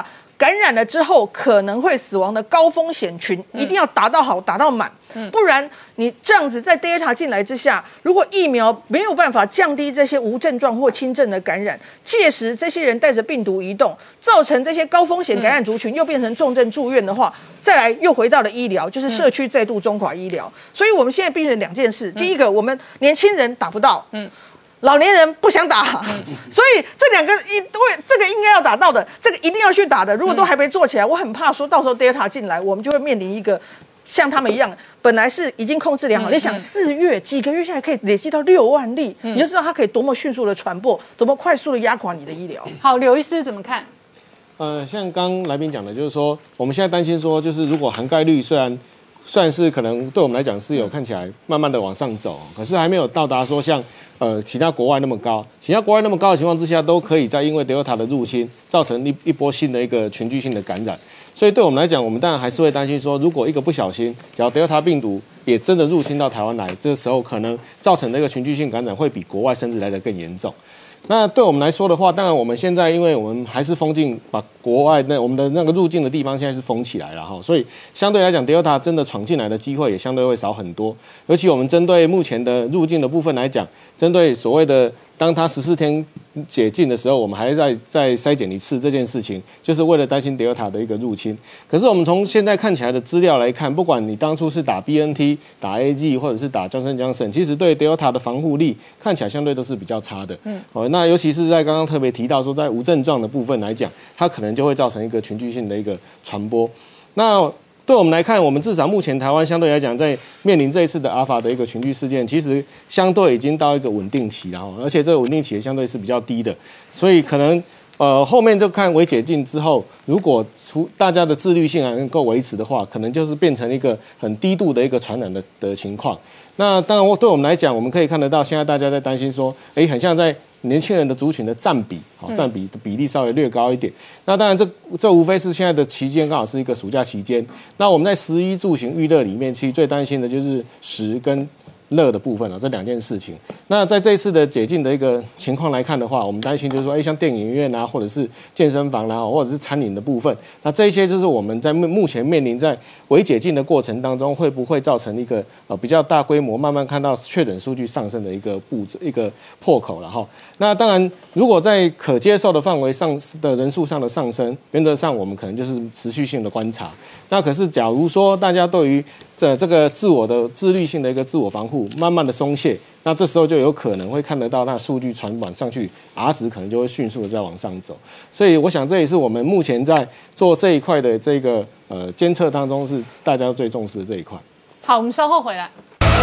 感染了之后可能会死亡的高风险群，一定要打到好，打到满。不然你这样子在 Delta 进来之下，如果疫苗没有办法降低这些无症状或轻症的感染，届时这些人带着病毒移动，造成这些高风险感染族群又变成重症住院的话，再来又回到了医疗，就是社区再度中垮医疗。所以我们现在变成2件事，第一个，我们年轻人打不到，老年人不想打，所以这2个这个应该要打到的，这个一定要去打的。如果都还没做起来，我很怕说到时候 Delta 进来，我们就会面临一个像他们一样，本来是已经控制良好，你想4月几个月下来可以累积到6万例，你就知道它可以多么迅速的传播，多么快速的压垮你的医疗。 好，刘医师怎么看？ 像刚来宾讲的，就是说我们现在担心说，就是如果涵盖率虽然是可能对我们来讲是有看起来慢慢的往上走，可是还没有到达说像其他国外那么高。其他国外那么高的情况之下，都可以在因为 Delta 的入侵造成一波新的一个群聚性的感染。所以对我们来讲，我们当然还是会担心说，如果一个不小心，只要 Delta 病毒也真的入侵到台湾来，这个时候可能造成的一个群聚性感染会比国外甚至来得更严重。那对我们来说的话，当然我们现在因为我们还是封禁，把国外我们的那个入境的地方现在是封起来了哈，所以相对来讲 Delta 真的闯进来的机会也相对会少很多。尤其我们针对目前的入境的部分来讲，针对所谓的当它14天解禁的时候，我们还再筛检一次这件事情，就是为了担心 Delta 的一个入侵。可是我们从现在看起来的资料来看，不管你当初是打 BNT、打 AZ 或者是打Johnson，其实对 Delta 的防护力看起来相对都是比较差的。那尤其是在刚刚特别提到说，在无症状的部分来讲，它可能就会造成一个群聚性的一个传播。那对我们来看，我们至少目前台湾相对来讲，在面临这一次的阿法的一个群聚事件，其实相对已经到一个稳定期了，而且这个稳定期也相对是比较低的，所以可能后面就看微解禁之后，如果大家的自律性还能够维持的话，可能就是变成一个很低度的一个传染的情况。那当然，对我们来讲，我们可以看得到，现在大家在担心说，很像在年轻人的族群的占比的比例稍微略高一点。那当然这无非是现在的期间刚好是一个暑假期间。那我们在食衣住行娱乐里面，其实最担心的就是食跟乐的部分这2件事情。那在这一次的解禁的一个情况来看的话，我们担心就是说，像电影院或者是健身房或者是餐饮的部分，那这一些就是我们在目前面临在微解禁的过程当中，会不会造成一个比较大规模慢慢看到确诊数据上升的一个破口了哈。那当然，如果在可接受的范围上的人数上的上升，原则上我们可能就是持续性的观察。那可是假如说大家对于这个自我的自律性的一个自我防护慢慢的松懈，那这时候就有可能会看得到那数据传播上去 ，R 值可能就会迅速的再往上走。所以我想这也是我们目前在做这一块的这个监测当中是大家最重视的这一块。 好，我们稍后回来。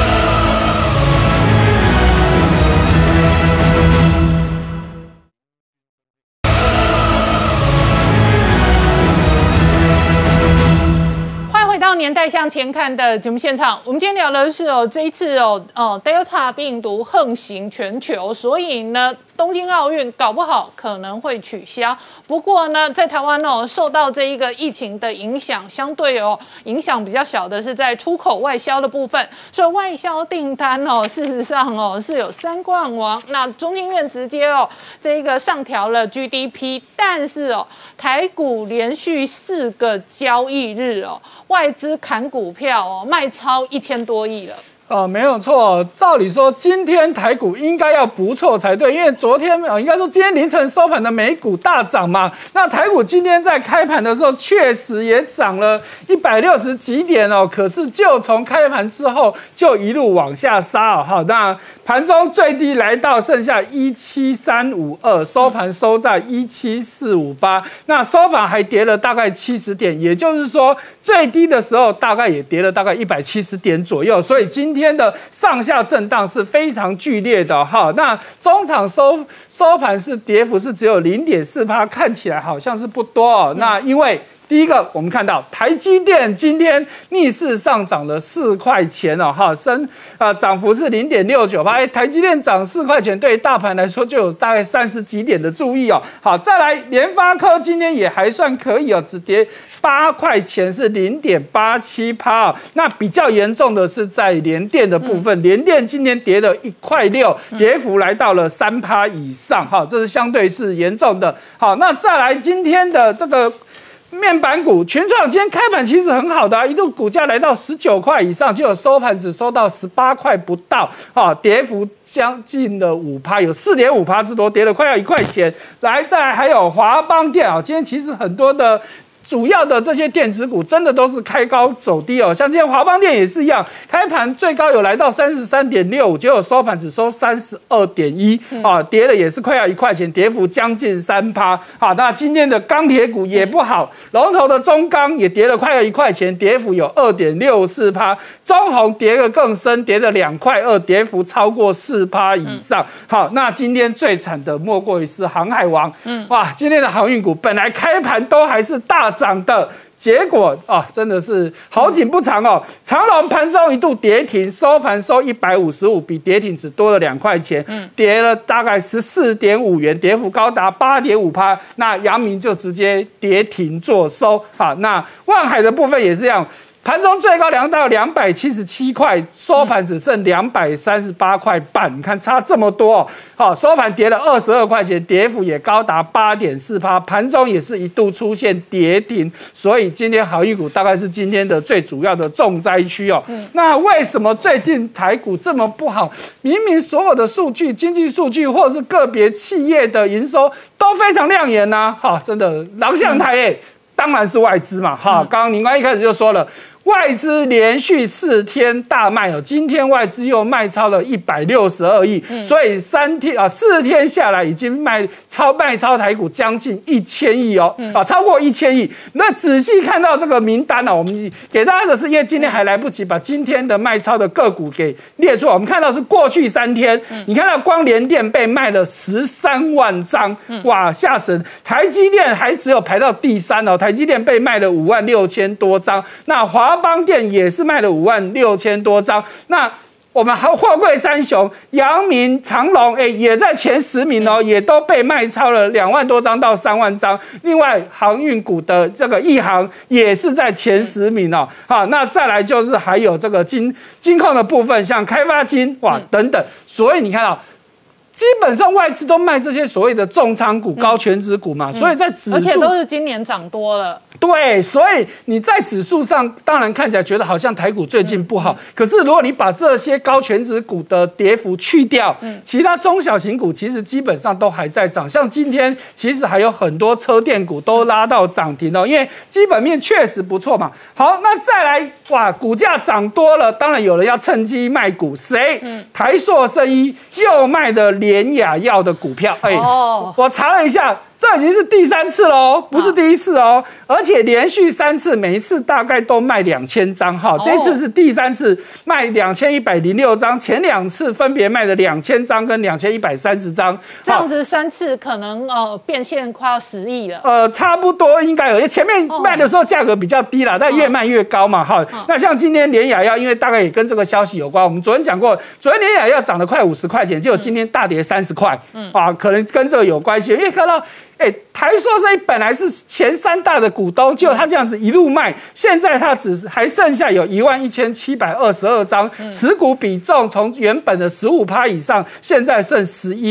到年代向前看的节目现场，我们今天聊的是这一次Delta 病毒横行全球，所以呢，东京奥运搞不好可能会取消。不过呢，在台湾受到这一个疫情的影响，相对影响比较小的是在出口外销的部分，所以外销订单事实上是有3冠王。那中经院直接这个上调了 GDP， 但是台股连续4个交易日外资砍股票卖超1000多亿了。 没有错。照理说，今天台股应该要不错才对，因为昨天应该说今天凌晨收盘的美股大涨嘛。那台股今天在开盘的时候确实也涨了160几点可是就从开盘之后就一路往下杀那盘中最低来到剩下17352，收盘收在17458，那收盘还跌了大概70点，也就是说最低的时候大概也跌了大概170点左右，所以今天的上下震荡是非常剧烈的那中场收盘是跌幅是只有0.4%，看起来好像是不多那因为第一个，我们看到台积电今天逆势上涨了4块钱涨幅是0.69%。台积电涨4块钱，对大盘来说就有大概30几点的注意好，再来联发科今天也还算可以只跌8块钱，是0.87%。那比较严重的是在联电的部分，联电今天跌了1块6，跌幅来到了3%以上这是相对是严重的。好，那再来今天的这个面板股群创今天开盘其实很好的啊，一度股价来到19块以上，就有收盘只收到18块不到，跌幅将近了5%，有4.5%之多，跌了快要1块钱。再来还有华邦电啊，今天其实很多的。主要的这些电子股真的都是开高走低哦，像今天华邦电也是一样，开盘最高有来到33.65，结果收盘只收32.1，跌了也是快要1块钱，跌幅将近3%。好，那今天的钢铁股也不好，龙头的中钢也跌了快要1块钱，跌幅有2.64%，中鸿跌得更深，跌了2块2，跌幅超过4%以上。好，那今天最惨的莫过于是航海王，哇，今天的航运股本来开盘都还是大涨的，结果真的是好景不长哦。长荣盘中一度跌停，收盘收155，比跌停只多了2块钱，跌了大概14.5元，跌幅高达8.5%。那阳明就直接跌停做收。好，那万海的部分也是这样。盘中最高量到277块，收盘只剩238块半，你看差这么多哦。好，收盘跌了22块钱，跌幅也高达8.4%，盘中也是一度出现跌停，所以今天航运股大概是今天的最主要的重灾区哦。那为什么最近台股这么不好？明明所有的数据、经济数据或是个别企业的营收都非常亮眼呐，真的狼向台当然是外资嘛，刚刚您刚一开始就说了。外资连续4天大卖哦，今天外资又卖超了162亿，所以4天下来已经卖超台股将近1000亿哦，超过1000亿。那仔细看到这个名单我们给大家的是，因为今天还来不及把今天的卖超的个股给列出来，我们看到是过去3天，你看到光联电被卖了13万张，哇，吓死人！台积电还只有排到第3哦，台积电被卖了56000多张，那华邦电也是卖了56000多张，那我们货柜三雄阳明、长荣也在前10名哦，也都被卖超了2万多张到3万张。另外航运股的这个一航也是在前10名哦。好，那再来就是还有这个金控的部分，像开发金等等。所以你看到。基本上外资都卖这些所谓的重仓股、高权值股嘛，所以在指数， 而且都是今年涨多了。 对，所以你在指数上当然看起来觉得好像台股最近不好，可是如果你把这些高权值股的跌幅去掉，其他中小型股其实基本上都还在涨。像今天其实还有很多车电股都拉到涨停哦，因为基本面确实不错嘛。好，那再来哇，股价涨多了，当然有人要趁机卖股，谁？台塑生医又卖的联亚药的股票，我查了一下。这已经是第3次喽，不是第1次哦，而且连续3次，每一次大概都卖2000张哈，这一次是第3次卖2106张，前2次分别卖了2000张跟2130张， 这样子3次可能变现快要10亿了， 差不多应该有，前面卖的时候价格比较低啦，但越卖越高嘛哈。那像今天联亚药，因为大概也跟这个消息有关，我们昨天讲过，昨天联亚药涨了快50块钱，结果今天大跌30块，可能跟这个有关系，因为看到。台塑生医本来是前3大的股东，结果他这样子一路卖，现在他还剩下有11722张，持股比重从原本的15%以上，现在剩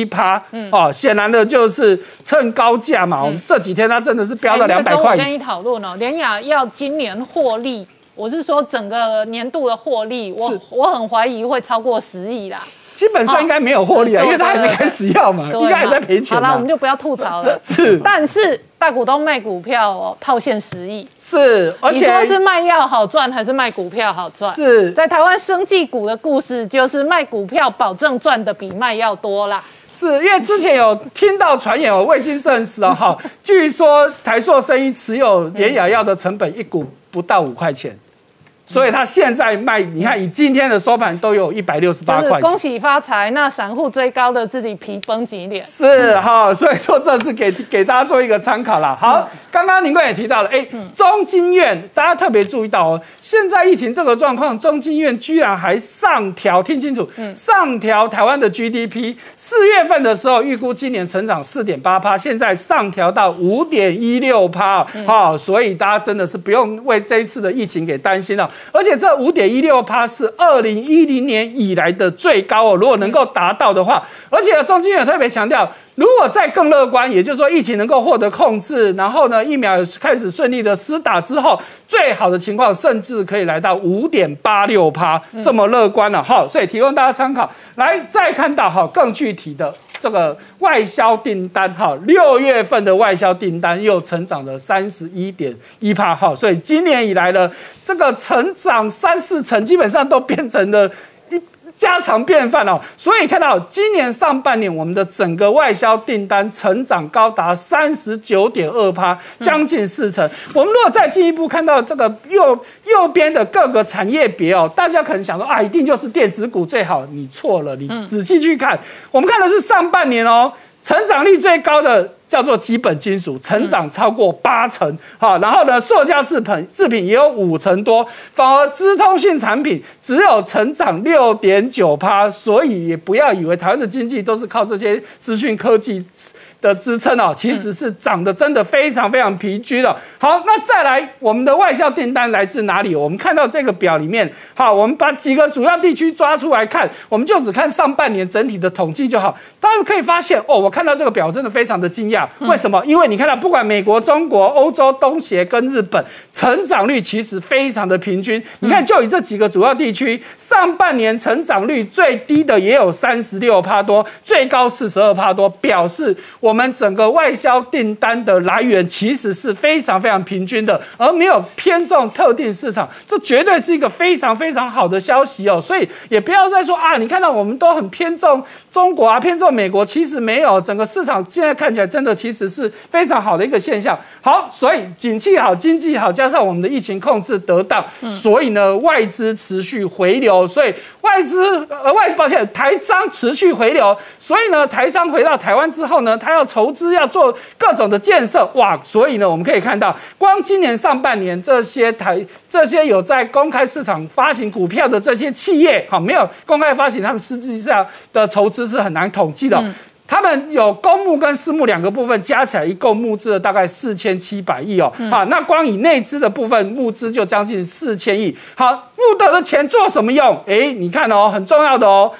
11%，显然的就是趁高价嘛。我们这几天他真的是飙到200块以上。 我跟你讨论联亚药今年获利，我是说整个年度的获利，我很怀疑会超过10亿啦。 基本上应该没有获利啊，因为他还没开始要嘛，应该还在赔钱。 好了，我们就不要吐槽了。 是， 但是大股东卖股票套现10亿， 是，而且你说是卖药好赚还是卖股票好赚？ 是在台湾生技股的故事，就是卖股票保证赚的比卖药多啦。 是因为之前有听到传言，我未经证实哦，据说台塑生医持有联亚药的成本1股不到5块钱。所以他现在卖，你看以今天的收盘都有168块钱。 恭喜发财，那散户追高的自己皮绷紧一点。 是哈，所以说这是给大家做一个参考啦。好，刚刚您也提到了，中经院大家特别注意到哦，现在疫情这个状况，中经院居然还上调，听清楚，上调台湾的 GDP，4月份的时候预估今年成长4.8%，现在上调到5.16%，所以大家真的是不用为这一次的疫情给担心了。 而且这5.16%是2010年以来的最高哦。如果能够达到的话，而且中经也特别强调，如果再更乐观，也就是说疫情能够获得控制，然后呢疫苗开始顺利的施打之后，最好的情况甚至可以来到5.86%，这么乐观了哈。所以提供大家参考。来，再看到哈更具体的这个外销订单哈，6月份的外销订单又成长了31.1%哈，所以今年以来呢，这个成长3-4成，基本上都变成了家常便饭哦，所以看到今年上半年我们的整个外销订单成长高达39.2%，将近4成。我们如果再进一步看到这个右边的各个产业别哦，大家可能想说啊，一定就是电子股最好，你错了，你仔细去看，我们看的是上半年哦。成长率最高的叫做基本金属，成长超过8成，好，然后呢，塑胶制品也有5成多，反而资通讯产品只有成长6.9%，所以也不要以为台湾的经济都是靠这些资讯科技的支撑哦，其实是涨得真的非常非常平均的。好，那再来我们的外销订单来自哪里？我们看到这个表里面，好，我们把几个主要地区抓出来看，我们就只看上半年整体的统计就好。大家可以发现哦，我看到这个表真的非常的惊讶，为什么？因为你看到不管美国、中国、欧洲、东协跟日本，成长率其实非常的平均。你看，就以这几个主要地区，上半年成长率最低的也有36%多，最高42%多，表示我们整个外销订单的来源其实是非常非常平均的，而没有偏重特定市场，这绝对是一个非常非常好的消息哦。所以也不要再说啊，你看到我们都很偏重中国啊，偏重美国，其实没有，整个市场现在看起来真的其实是非常好的一个现象。好，所以景气好，经济好，加上我们的疫情控制得当，所以呢外资持续回流，所以台商持续回流，所以呢台商回到台湾之后呢，他要筹资要做各种的建设，哇！所以呢，我们可以看到，光今年上半年这些有在公开市场发行股票的这些企业，好，没有公开发行，他们实际上的筹资是很难统计的。他们有公募跟私募两个部分加起来，一共募资了大概4700亿哦。好，那光以内资的部分募资就将近4000亿。好，募得的钱做什么用？你看哦，很重要的哦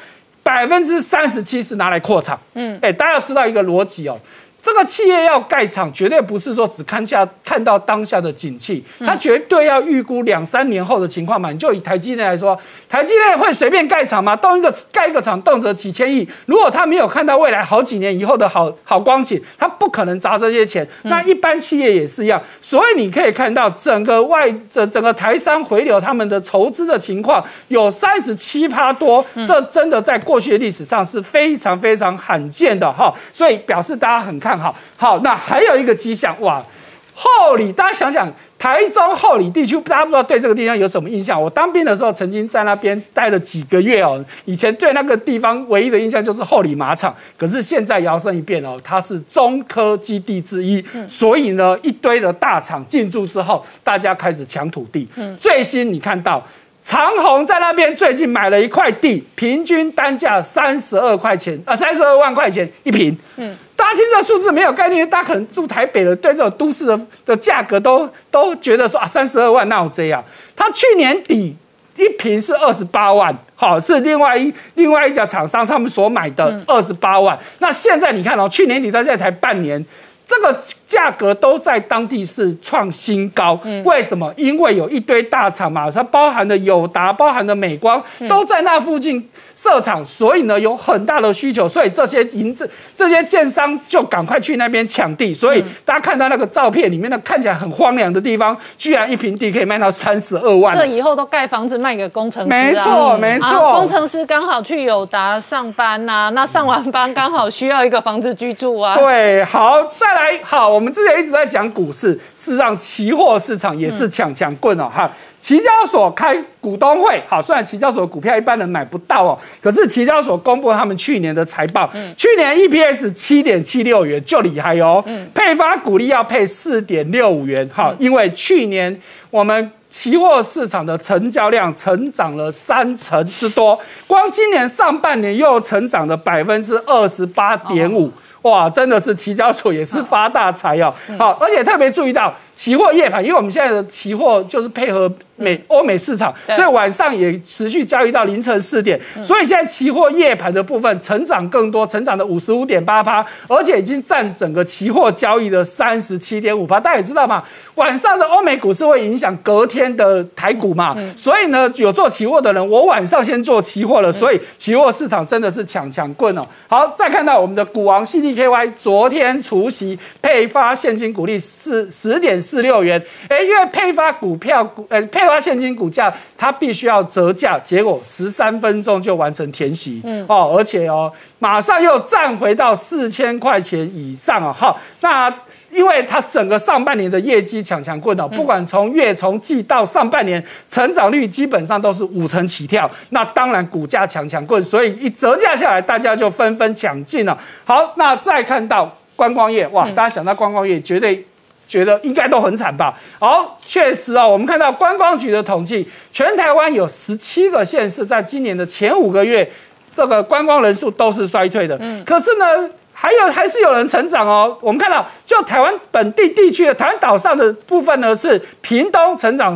，37%是拿来扩厂。大家要知道一个逻辑哦。这个企业要盖厂，绝对不是说只看到当下的景气，它绝对要预估2-3年后的情况嘛。你就以台积电来说，台积电会随便盖厂吗？盖一个厂动辄几千亿，如果他没有看到未来好几年以后的好光景，他不可能砸这些钱。那一般企业也是一样，所以你可以看到整个台商回流他们的筹资的情况有37%多，这真的在过去的历史上是非常非常罕见的哈，所以表示大家很看好。好，那还有一个迹象，哇，后里，大家想想，台中后里地区，大家不知道对这个地方有什么印象？我当兵的时候曾经在那边待了几个月哦，以前对那个地方唯一的印象就是后里马场，可是现在摇身一变哦，它是中科基地之一，所以呢，一堆的大厂进驻之后，大家开始抢土地。最新你看到。长虹在那边最近买了一块地，平均单价32万块钱一平。大家听这数字没有概念，大家可能住台北的，对这种都市的价格都觉得说啊，32万那有这样。他去年底一平是28万，好，是另外一家厂商他们所买的28万。那现在你看哦，去年底到现在才半年。这个价格都在当地是创新高，为什么？因为有一堆大厂嘛，它包含的友达、包含的美光，都在那附近设厂，所以呢有很大的需求，所以这些建商就赶快去那边抢地，所以大家看到那个照片里面，那看起来很荒凉的地方，居然一平地可以卖到32万。 这以后都盖房子卖给工程师没错没错， 工程师刚好去友达上班啊，那上完班刚好需要一个房子居住啊。 对，好，再来。好，我们之前一直在讲股市，事实上期货市场也是抢棍哦哈。期交所开股东会，好，虽然期交所的股票一般人买不到哦，可是期交所公布他们去年的财报，去年 EPS 7.76元就厉害哦，配发股利要配4.65元，好，因为去年我们期货市场的成交量成长了3成之多，光今年上半年又成长了28.5%。哇，真的是期交所也是发大财哦！好，而且特别注意到期货夜盘，因为我们现在的期货就是配合欧美市场，所以晚上也持续交易到凌晨4点，所以现在期货夜盘的部分成长更多，成长的55.8%，而且已经占整个期货交易的37.5%。大家也知道嘛，晚上的欧美股市会影响隔天的台股嘛，所以呢，有做期货的人，我晚上先做期货了，所以期货市场真的是抢棍哦。好，再看到我们的股王 CDKY 昨天除息配发现金股利是10.46元，因为配发现金股价它必须要折价，结果13分钟就完成填息，而且马上又站回到4000块钱以上啊。好，那因为它整个上半年的业绩抢棍不管从月从季到上半年成长率基本上都是50%起跳，那当然股价抢棍，所以一折价下来，大家就纷纷抢进了。好，那再看到观光业，哇，大家想到观光业绝对觉得应该都很惨吧？好，确实我们看到观光局的统计，全台湾有17个县市在今年的前5个月，这个观光人数都是衰退的。可是呢，还是有人成长哦。我们看到，就台湾本地地区的台湾岛上的部分呢，是屏东成长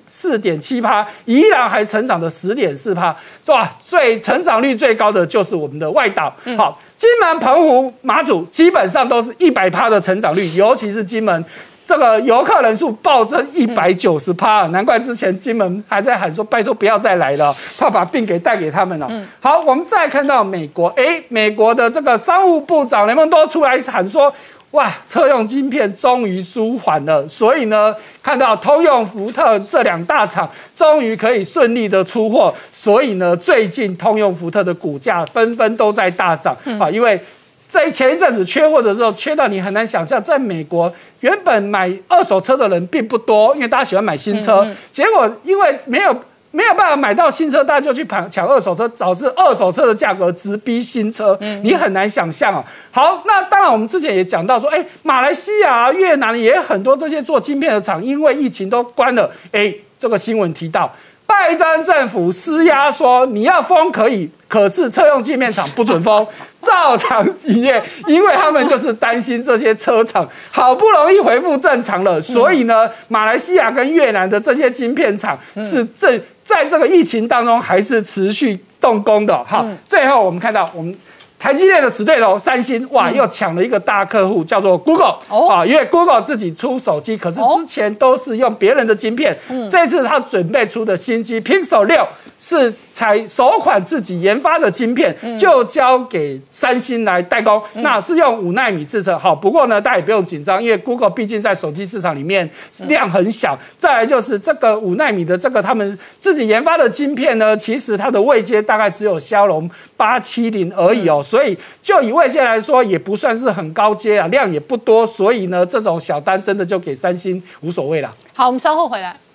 14.7%，宜兰还成长的10.4%，哇，成长率最高的就是我们的外岛。好，金门、澎湖、马祖基本上都是100%的成长率，尤其是金门。这个游客人数暴增190%，难怪之前金门还在喊说拜托不要再来了，怕把病给带给他们了。好，我们再看到美国，美国的这个商务部长雷蒙多出来喊说，哇，车用晶片终于舒缓了，所以呢，看到通用、福特这2大厂终于可以顺利的出货，所以呢，最近通用、福特的股价纷纷都在大涨因为在前一阵子缺货的时候，缺到你很难想象，在美国原本买二手车的人并不多，因为大家喜欢买新车，结果因为没有办法买到新车，大家就去抢二手车，导致二手车的价格直逼新车，你很难想象啊。好，那当然我们之前也讲到说，马来西亚、越南也很多这些做晶片的厂，因为疫情都关了，这个新闻提到。拜登政府施压说，你要封可以，可是车用晶片厂不准封，照常营业，因为他们就是担心这些车厂好不容易恢复正常了，所以呢，马来西亚跟越南的这些晶片厂是在这个疫情当中还是持续动工的。好，最后我们看到我们台积电的死对头三星，哇，又抢了一个大客户，叫做 Google 因为 Google 自己出手机，可是之前都是用别人的晶片，这次他准备出的新机 Pixel 6是首款自己研发的晶片，就交给三星来代工，那是用5奈米制程。好，不过呢，大家也不用紧张，因为 Google 毕竟在手机市场里面量很小。再来就是这个5奈米的这个他们自己研发的晶片呢，其实它的位阶大概只有骁龙870而已所以就以位阶来说，也不算是很高阶啊，量也不多，所以呢，这种小单真的就给三星无所谓啦。 好，我们稍后回来。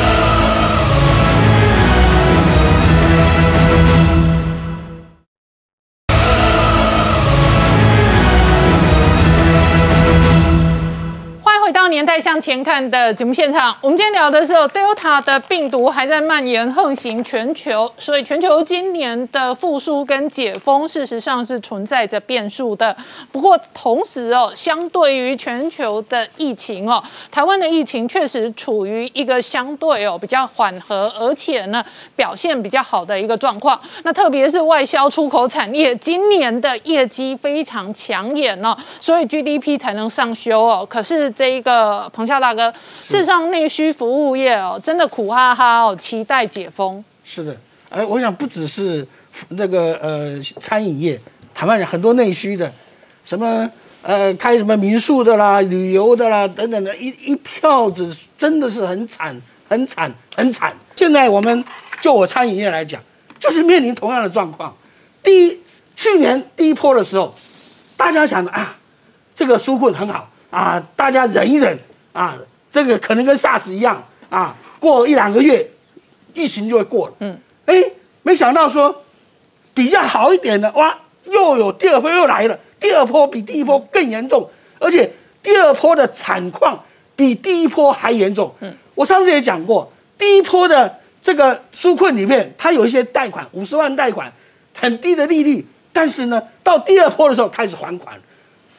回到年代向前看的节目现场，我们今天聊的是Delta 的病毒还在蔓延横行全球，所以全球今年的复苏跟解封事实上是存在着变数的。不过同时相对于全球的疫情台湾的疫情确实处于一个相对比较缓和，而且呢表现比较好的一个状况。那特别是外销出口产业今年的业绩非常抢眼所以 GDP 才能上修可是这个彭孝大哥，事实上内需服务业真的苦哈哈期待解封。 是的，我想不只是那个餐饮业，台湾很多内需的，什么开什么民宿的啦、旅游的啦等等的，一票子真的是很惨。现在我们就我餐饮业来讲，就是面临同样的状况。去年第一波的时候，大家想的这个纾困很好。大家忍一忍这个可能跟 SARS 一样过1-2个月，疫情就会过了。没想到说比较好一点的，哇，又有第二波又来了，第二波比第一波更严重，而且第二波的惨况比第一波还严重。我上次也讲过，第一波的这个纾困里面，它有一些贷款，50万贷款，很低的利率，但是呢，到第二波的时候开始还款。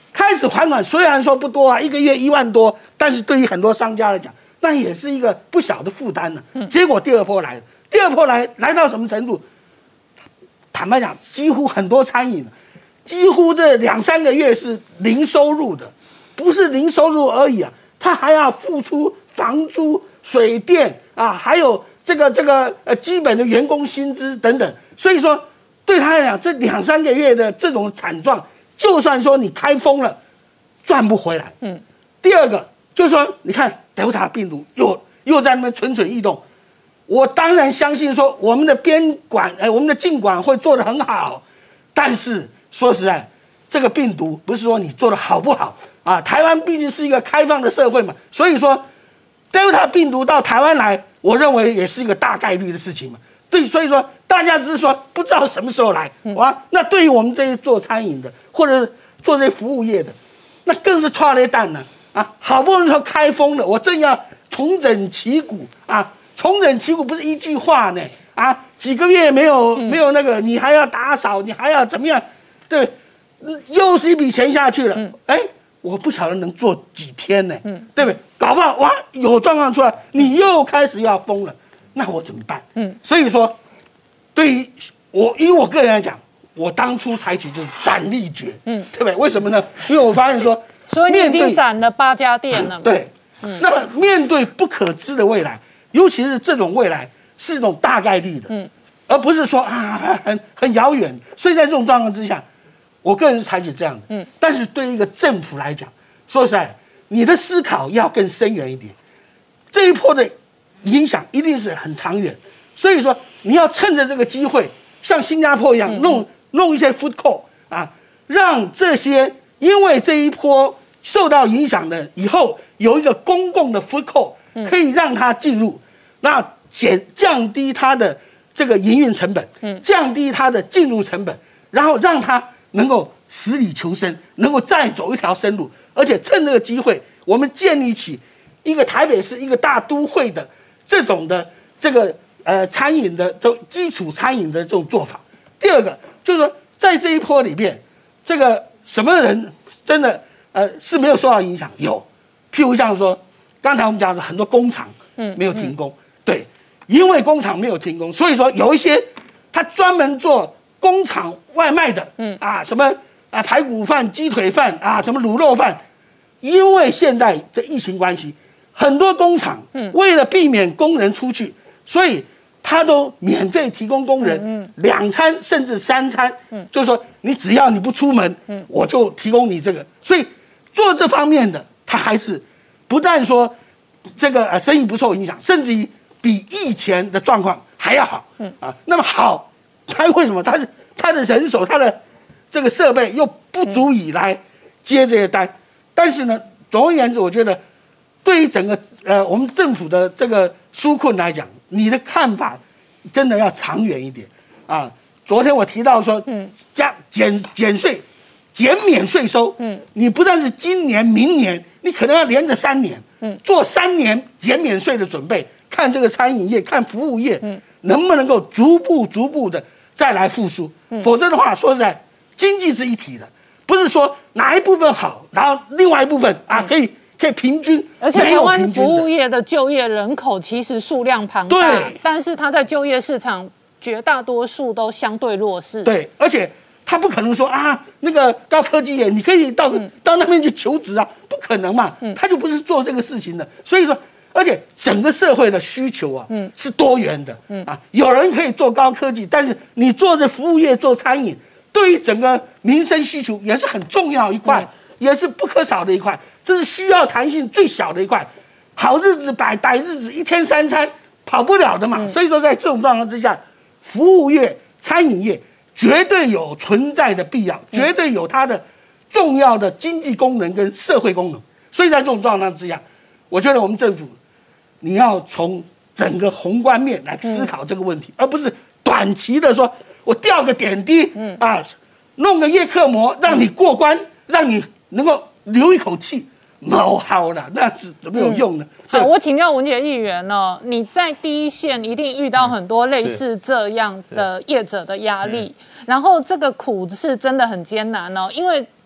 开始还款，虽然说不多啊，1个月1万多，但是对于很多商家来讲，那也是一个不小的负担呢。结果第二波来了，第二波来到什么程度？坦白讲，几乎很多餐饮，几乎这2、3个月是零收入的，不是零收入而已啊，他还要付出房租、水电啊，还有这个基本的员工薪资等等。所以说，对他来讲，这2、3个月的这种惨状，就算说你开封了，赚不回来。第二个就是说，你看Delta病毒又在那边蠢蠢欲动。我当然相信说我们的边管，我们的禁管会做得很好，但是说实在，这个病毒不是说你做得好不好啊？台湾毕竟是一个开放的社会嘛，所以说 Delta 病毒到台湾来，我认为也是一个大概率的事情嘛。对，所以说大家只是说不知道什么时候来啊。那对于我们这些做餐饮的或者做这些服务业的，那更是踹了一蛋呢啊！好不容易说开封了，我正要重整旗鼓啊。重整旗鼓不是一句话呢啊！几个月没有那个，你还要打扫，你还要怎么样？对，又是一笔钱下去了。我不晓得能做几天呢？对不对？搞不好哇，有状况出来，你又开始要封了，那我怎么办？所以说，对于以我个人来讲，我当初采取就是斩立决，对不对？为什么呢？因为我发现说， 所以你已经斩了8家店了嘛。 对，那么面对不可知的未来。尤其是这种未来是一种大概率的，而不是说很遥远。所以在这种状况之下，我个人是采取这样的。但是对于一个政府来讲，说实在，你的思考要更深远一点。这一波的影响一定是很长远，所以说你要趁着这个机会，像新加坡一样弄一些 food court 啊，让这些因为这一波受到影响的以后有一个公共的 food court。可以让它进入，那降低它的这个营运成本，降低它的进入成本，然后让它能够死里求生，能够再走一条生路，而且趁这个机会，我们建立起一个台北市一个大都会的这种的这个餐饮的基础餐饮的这种做法。第二个就是说，在这一波里面，这个什么人真的是没有受到影响？有，譬如像说。刚才我们讲的很多工厂没有停工，对，因为工厂没有停工，所以说有一些他专门做工厂外卖的，什么排骨饭、鸡腿饭啊，什么卤肉饭，因为现在这疫情关系，很多工厂为了避免工人出去，所以他都免费提供工人2餐甚至3餐，就是说你只要你不出门，我就提供你这个，所以做这方面的他还是。不但说这个生意不受影响，甚至于比以前的状况还要好，那么好，他为什么他的人手、他的这个设备又不足以来接这些单？但是呢，总而言之，我觉得对于整个我们政府的这个纾困来讲，你的看法真的要长远一点啊。昨天我提到说，减税。减免税收，你不但是今年、明年，你可能要连着3年，做3年减免税的准备，看这个餐饮业、看服务业，能不能够逐步的再来复苏，否则的话，说实在，经济是一体的，不是说哪一部分好，然后另外一部分可以平均， 而且台湾服务业的就业人口其实数量庞大，但是它在就业市场绝大多数都相对弱势， 对，而且。他不可能说那个高科技业你可以到那边去求职啊，不可能嘛，他就不是做这个事情的。所以说，而且整个社会的需求是多元的，有人可以做高科技，但是你做这服务业、做餐饮，对于整个民生需求也是很重要一块，也是不可少的一块，这是需要弹性最小的一块。好日子歹日子，1天3餐跑不了的嘛。所以说，在这种状况之下，服务业、餐饮业。绝对有存在的必要，绝对有它的重要的经济功能跟社会功能。所以在这种状况之下，我觉得我们政府你要从整个宏观面来思考这个问题，而不是短期的说我调个点滴弄个叶克膜让你过关，让你能够留一口气。没好了，那是怎么有用呢？ 好，我请教文杰议员哦，你在第一线一定遇到很多类似这样的业者的压力，然后这个苦是真的很艰难哦，因为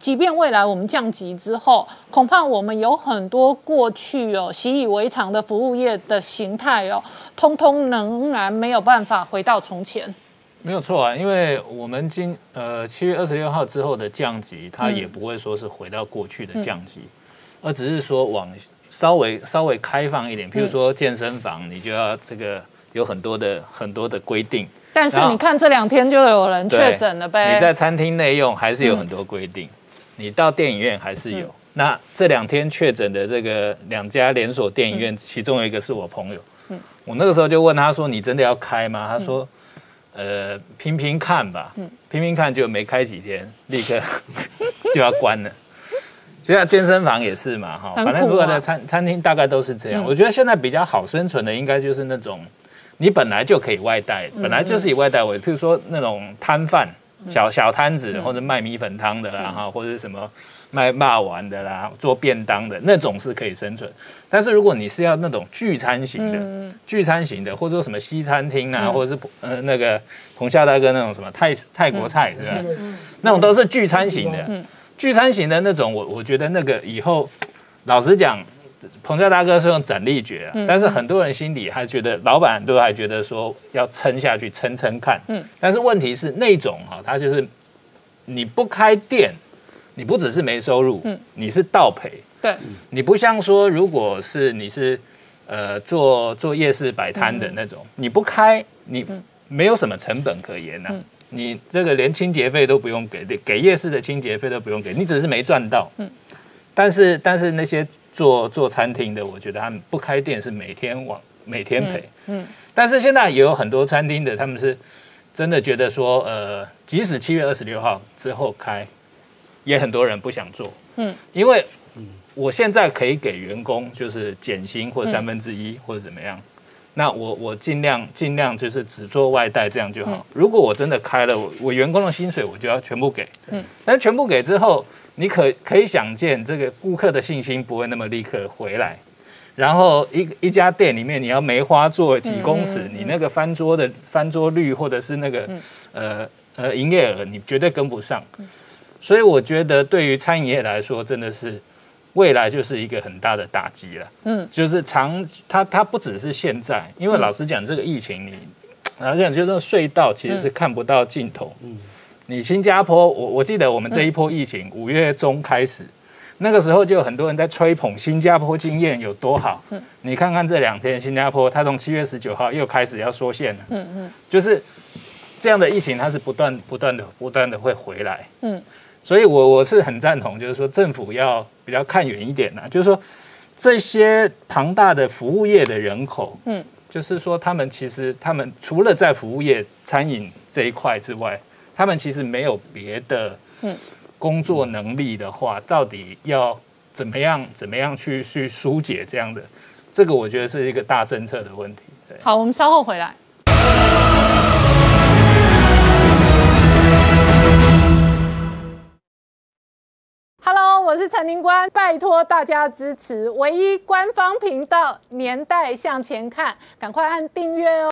即便未来我们降级之后，恐怕我们有很多过去习以为常的服务业的形态通通仍然没有办法回到从前。 没有错啊，因为我们7月26号之后的降级，它也不会说是回到过去的降级，而只是说往稍微开放一点，譬如说健身房，你就要这个有很多的规定。 但是你看这2天就有人确诊了呗。 你在餐厅内用还是有很多规定，你到电影院还是有。那这2天确诊的这个2家连锁电影院，其中有一个是我朋友。我那个时候就问他说：“你真的要开吗？”他说：“拼拼看吧。”拼拼看就没开几天，立刻就要关了。现在健身房也是嘛，反正如果在餐厅大概都是这样。我觉得现在比较好生存的应该就是那种。你本来就可以外带，本来就是以外带为，譬如说那种摊贩、小摊子，或者卖米粉汤的啦，或者什么卖肉丸的啦，做便当的那种是可以生存。但是如果你是要那种聚餐型的，或者说什么西餐厅啊，或者是那个彭夏大哥那种什么泰国菜，是吧？那种都是聚餐型的，聚餐型的那种，我觉得那个以后，老实讲。彭夏大哥是用斩立决但是很多人心里还觉得，老板都还觉得说要撑下去，撑看。但是问题是那种他就是你不开店，你不只是没收入，你是倒赔。 对， 你不像说，如果是你是做夜市摆摊的那种，你不开，你没有什么成本可言你这个连清洁费都不用给夜市的清洁费都不用给，你只是没赚到。但是那些做餐厅的，我觉得他们不开店是每天赔。但是现在也有很多餐厅的，他们是真的觉得说，即使7月26号之后开，也很多人不想做。因为我现在可以给员工就是减薪或1/3或者怎么样，那我尽量就是只做外带这样就好。如果我真的开了，我员工的薪水我就要全部给。但是全部给之后。你可以想见，这个顾客的信心不会那么立刻回来。然后一家店里面，你要梅花做几公尺，你那个翻桌率或者是那个营业额，你绝对跟不上。所以我觉得对于餐饮业来说，真的是未来就是一个很大的打击了。就是它不只是现在，因为老实讲，这个疫情老实讲，就是那个隧道其实是看不到尽头。你新加坡，我记得我们这一波疫情5月中开始，那个时候就有很多人在吹捧新加坡经验有多好。你看看这2天，新加坡它从7月19号又开始要缩限了。就是这样的疫情，它是不断的会回来。所以我是很赞同，就是说政府要比较看远一点就是说这些庞大的服务业的人口，就是说他们除了在服务业、餐饮这一块之外。他们其实没有别的工作能力的话，到底要怎么样去疏解这样的？这个我觉得是一个大政策的问题。对， 好，我们稍后回来。Hello， 我是陈宁官，拜托大家支持唯一官方频道《年代向前看》，赶快按订阅哦。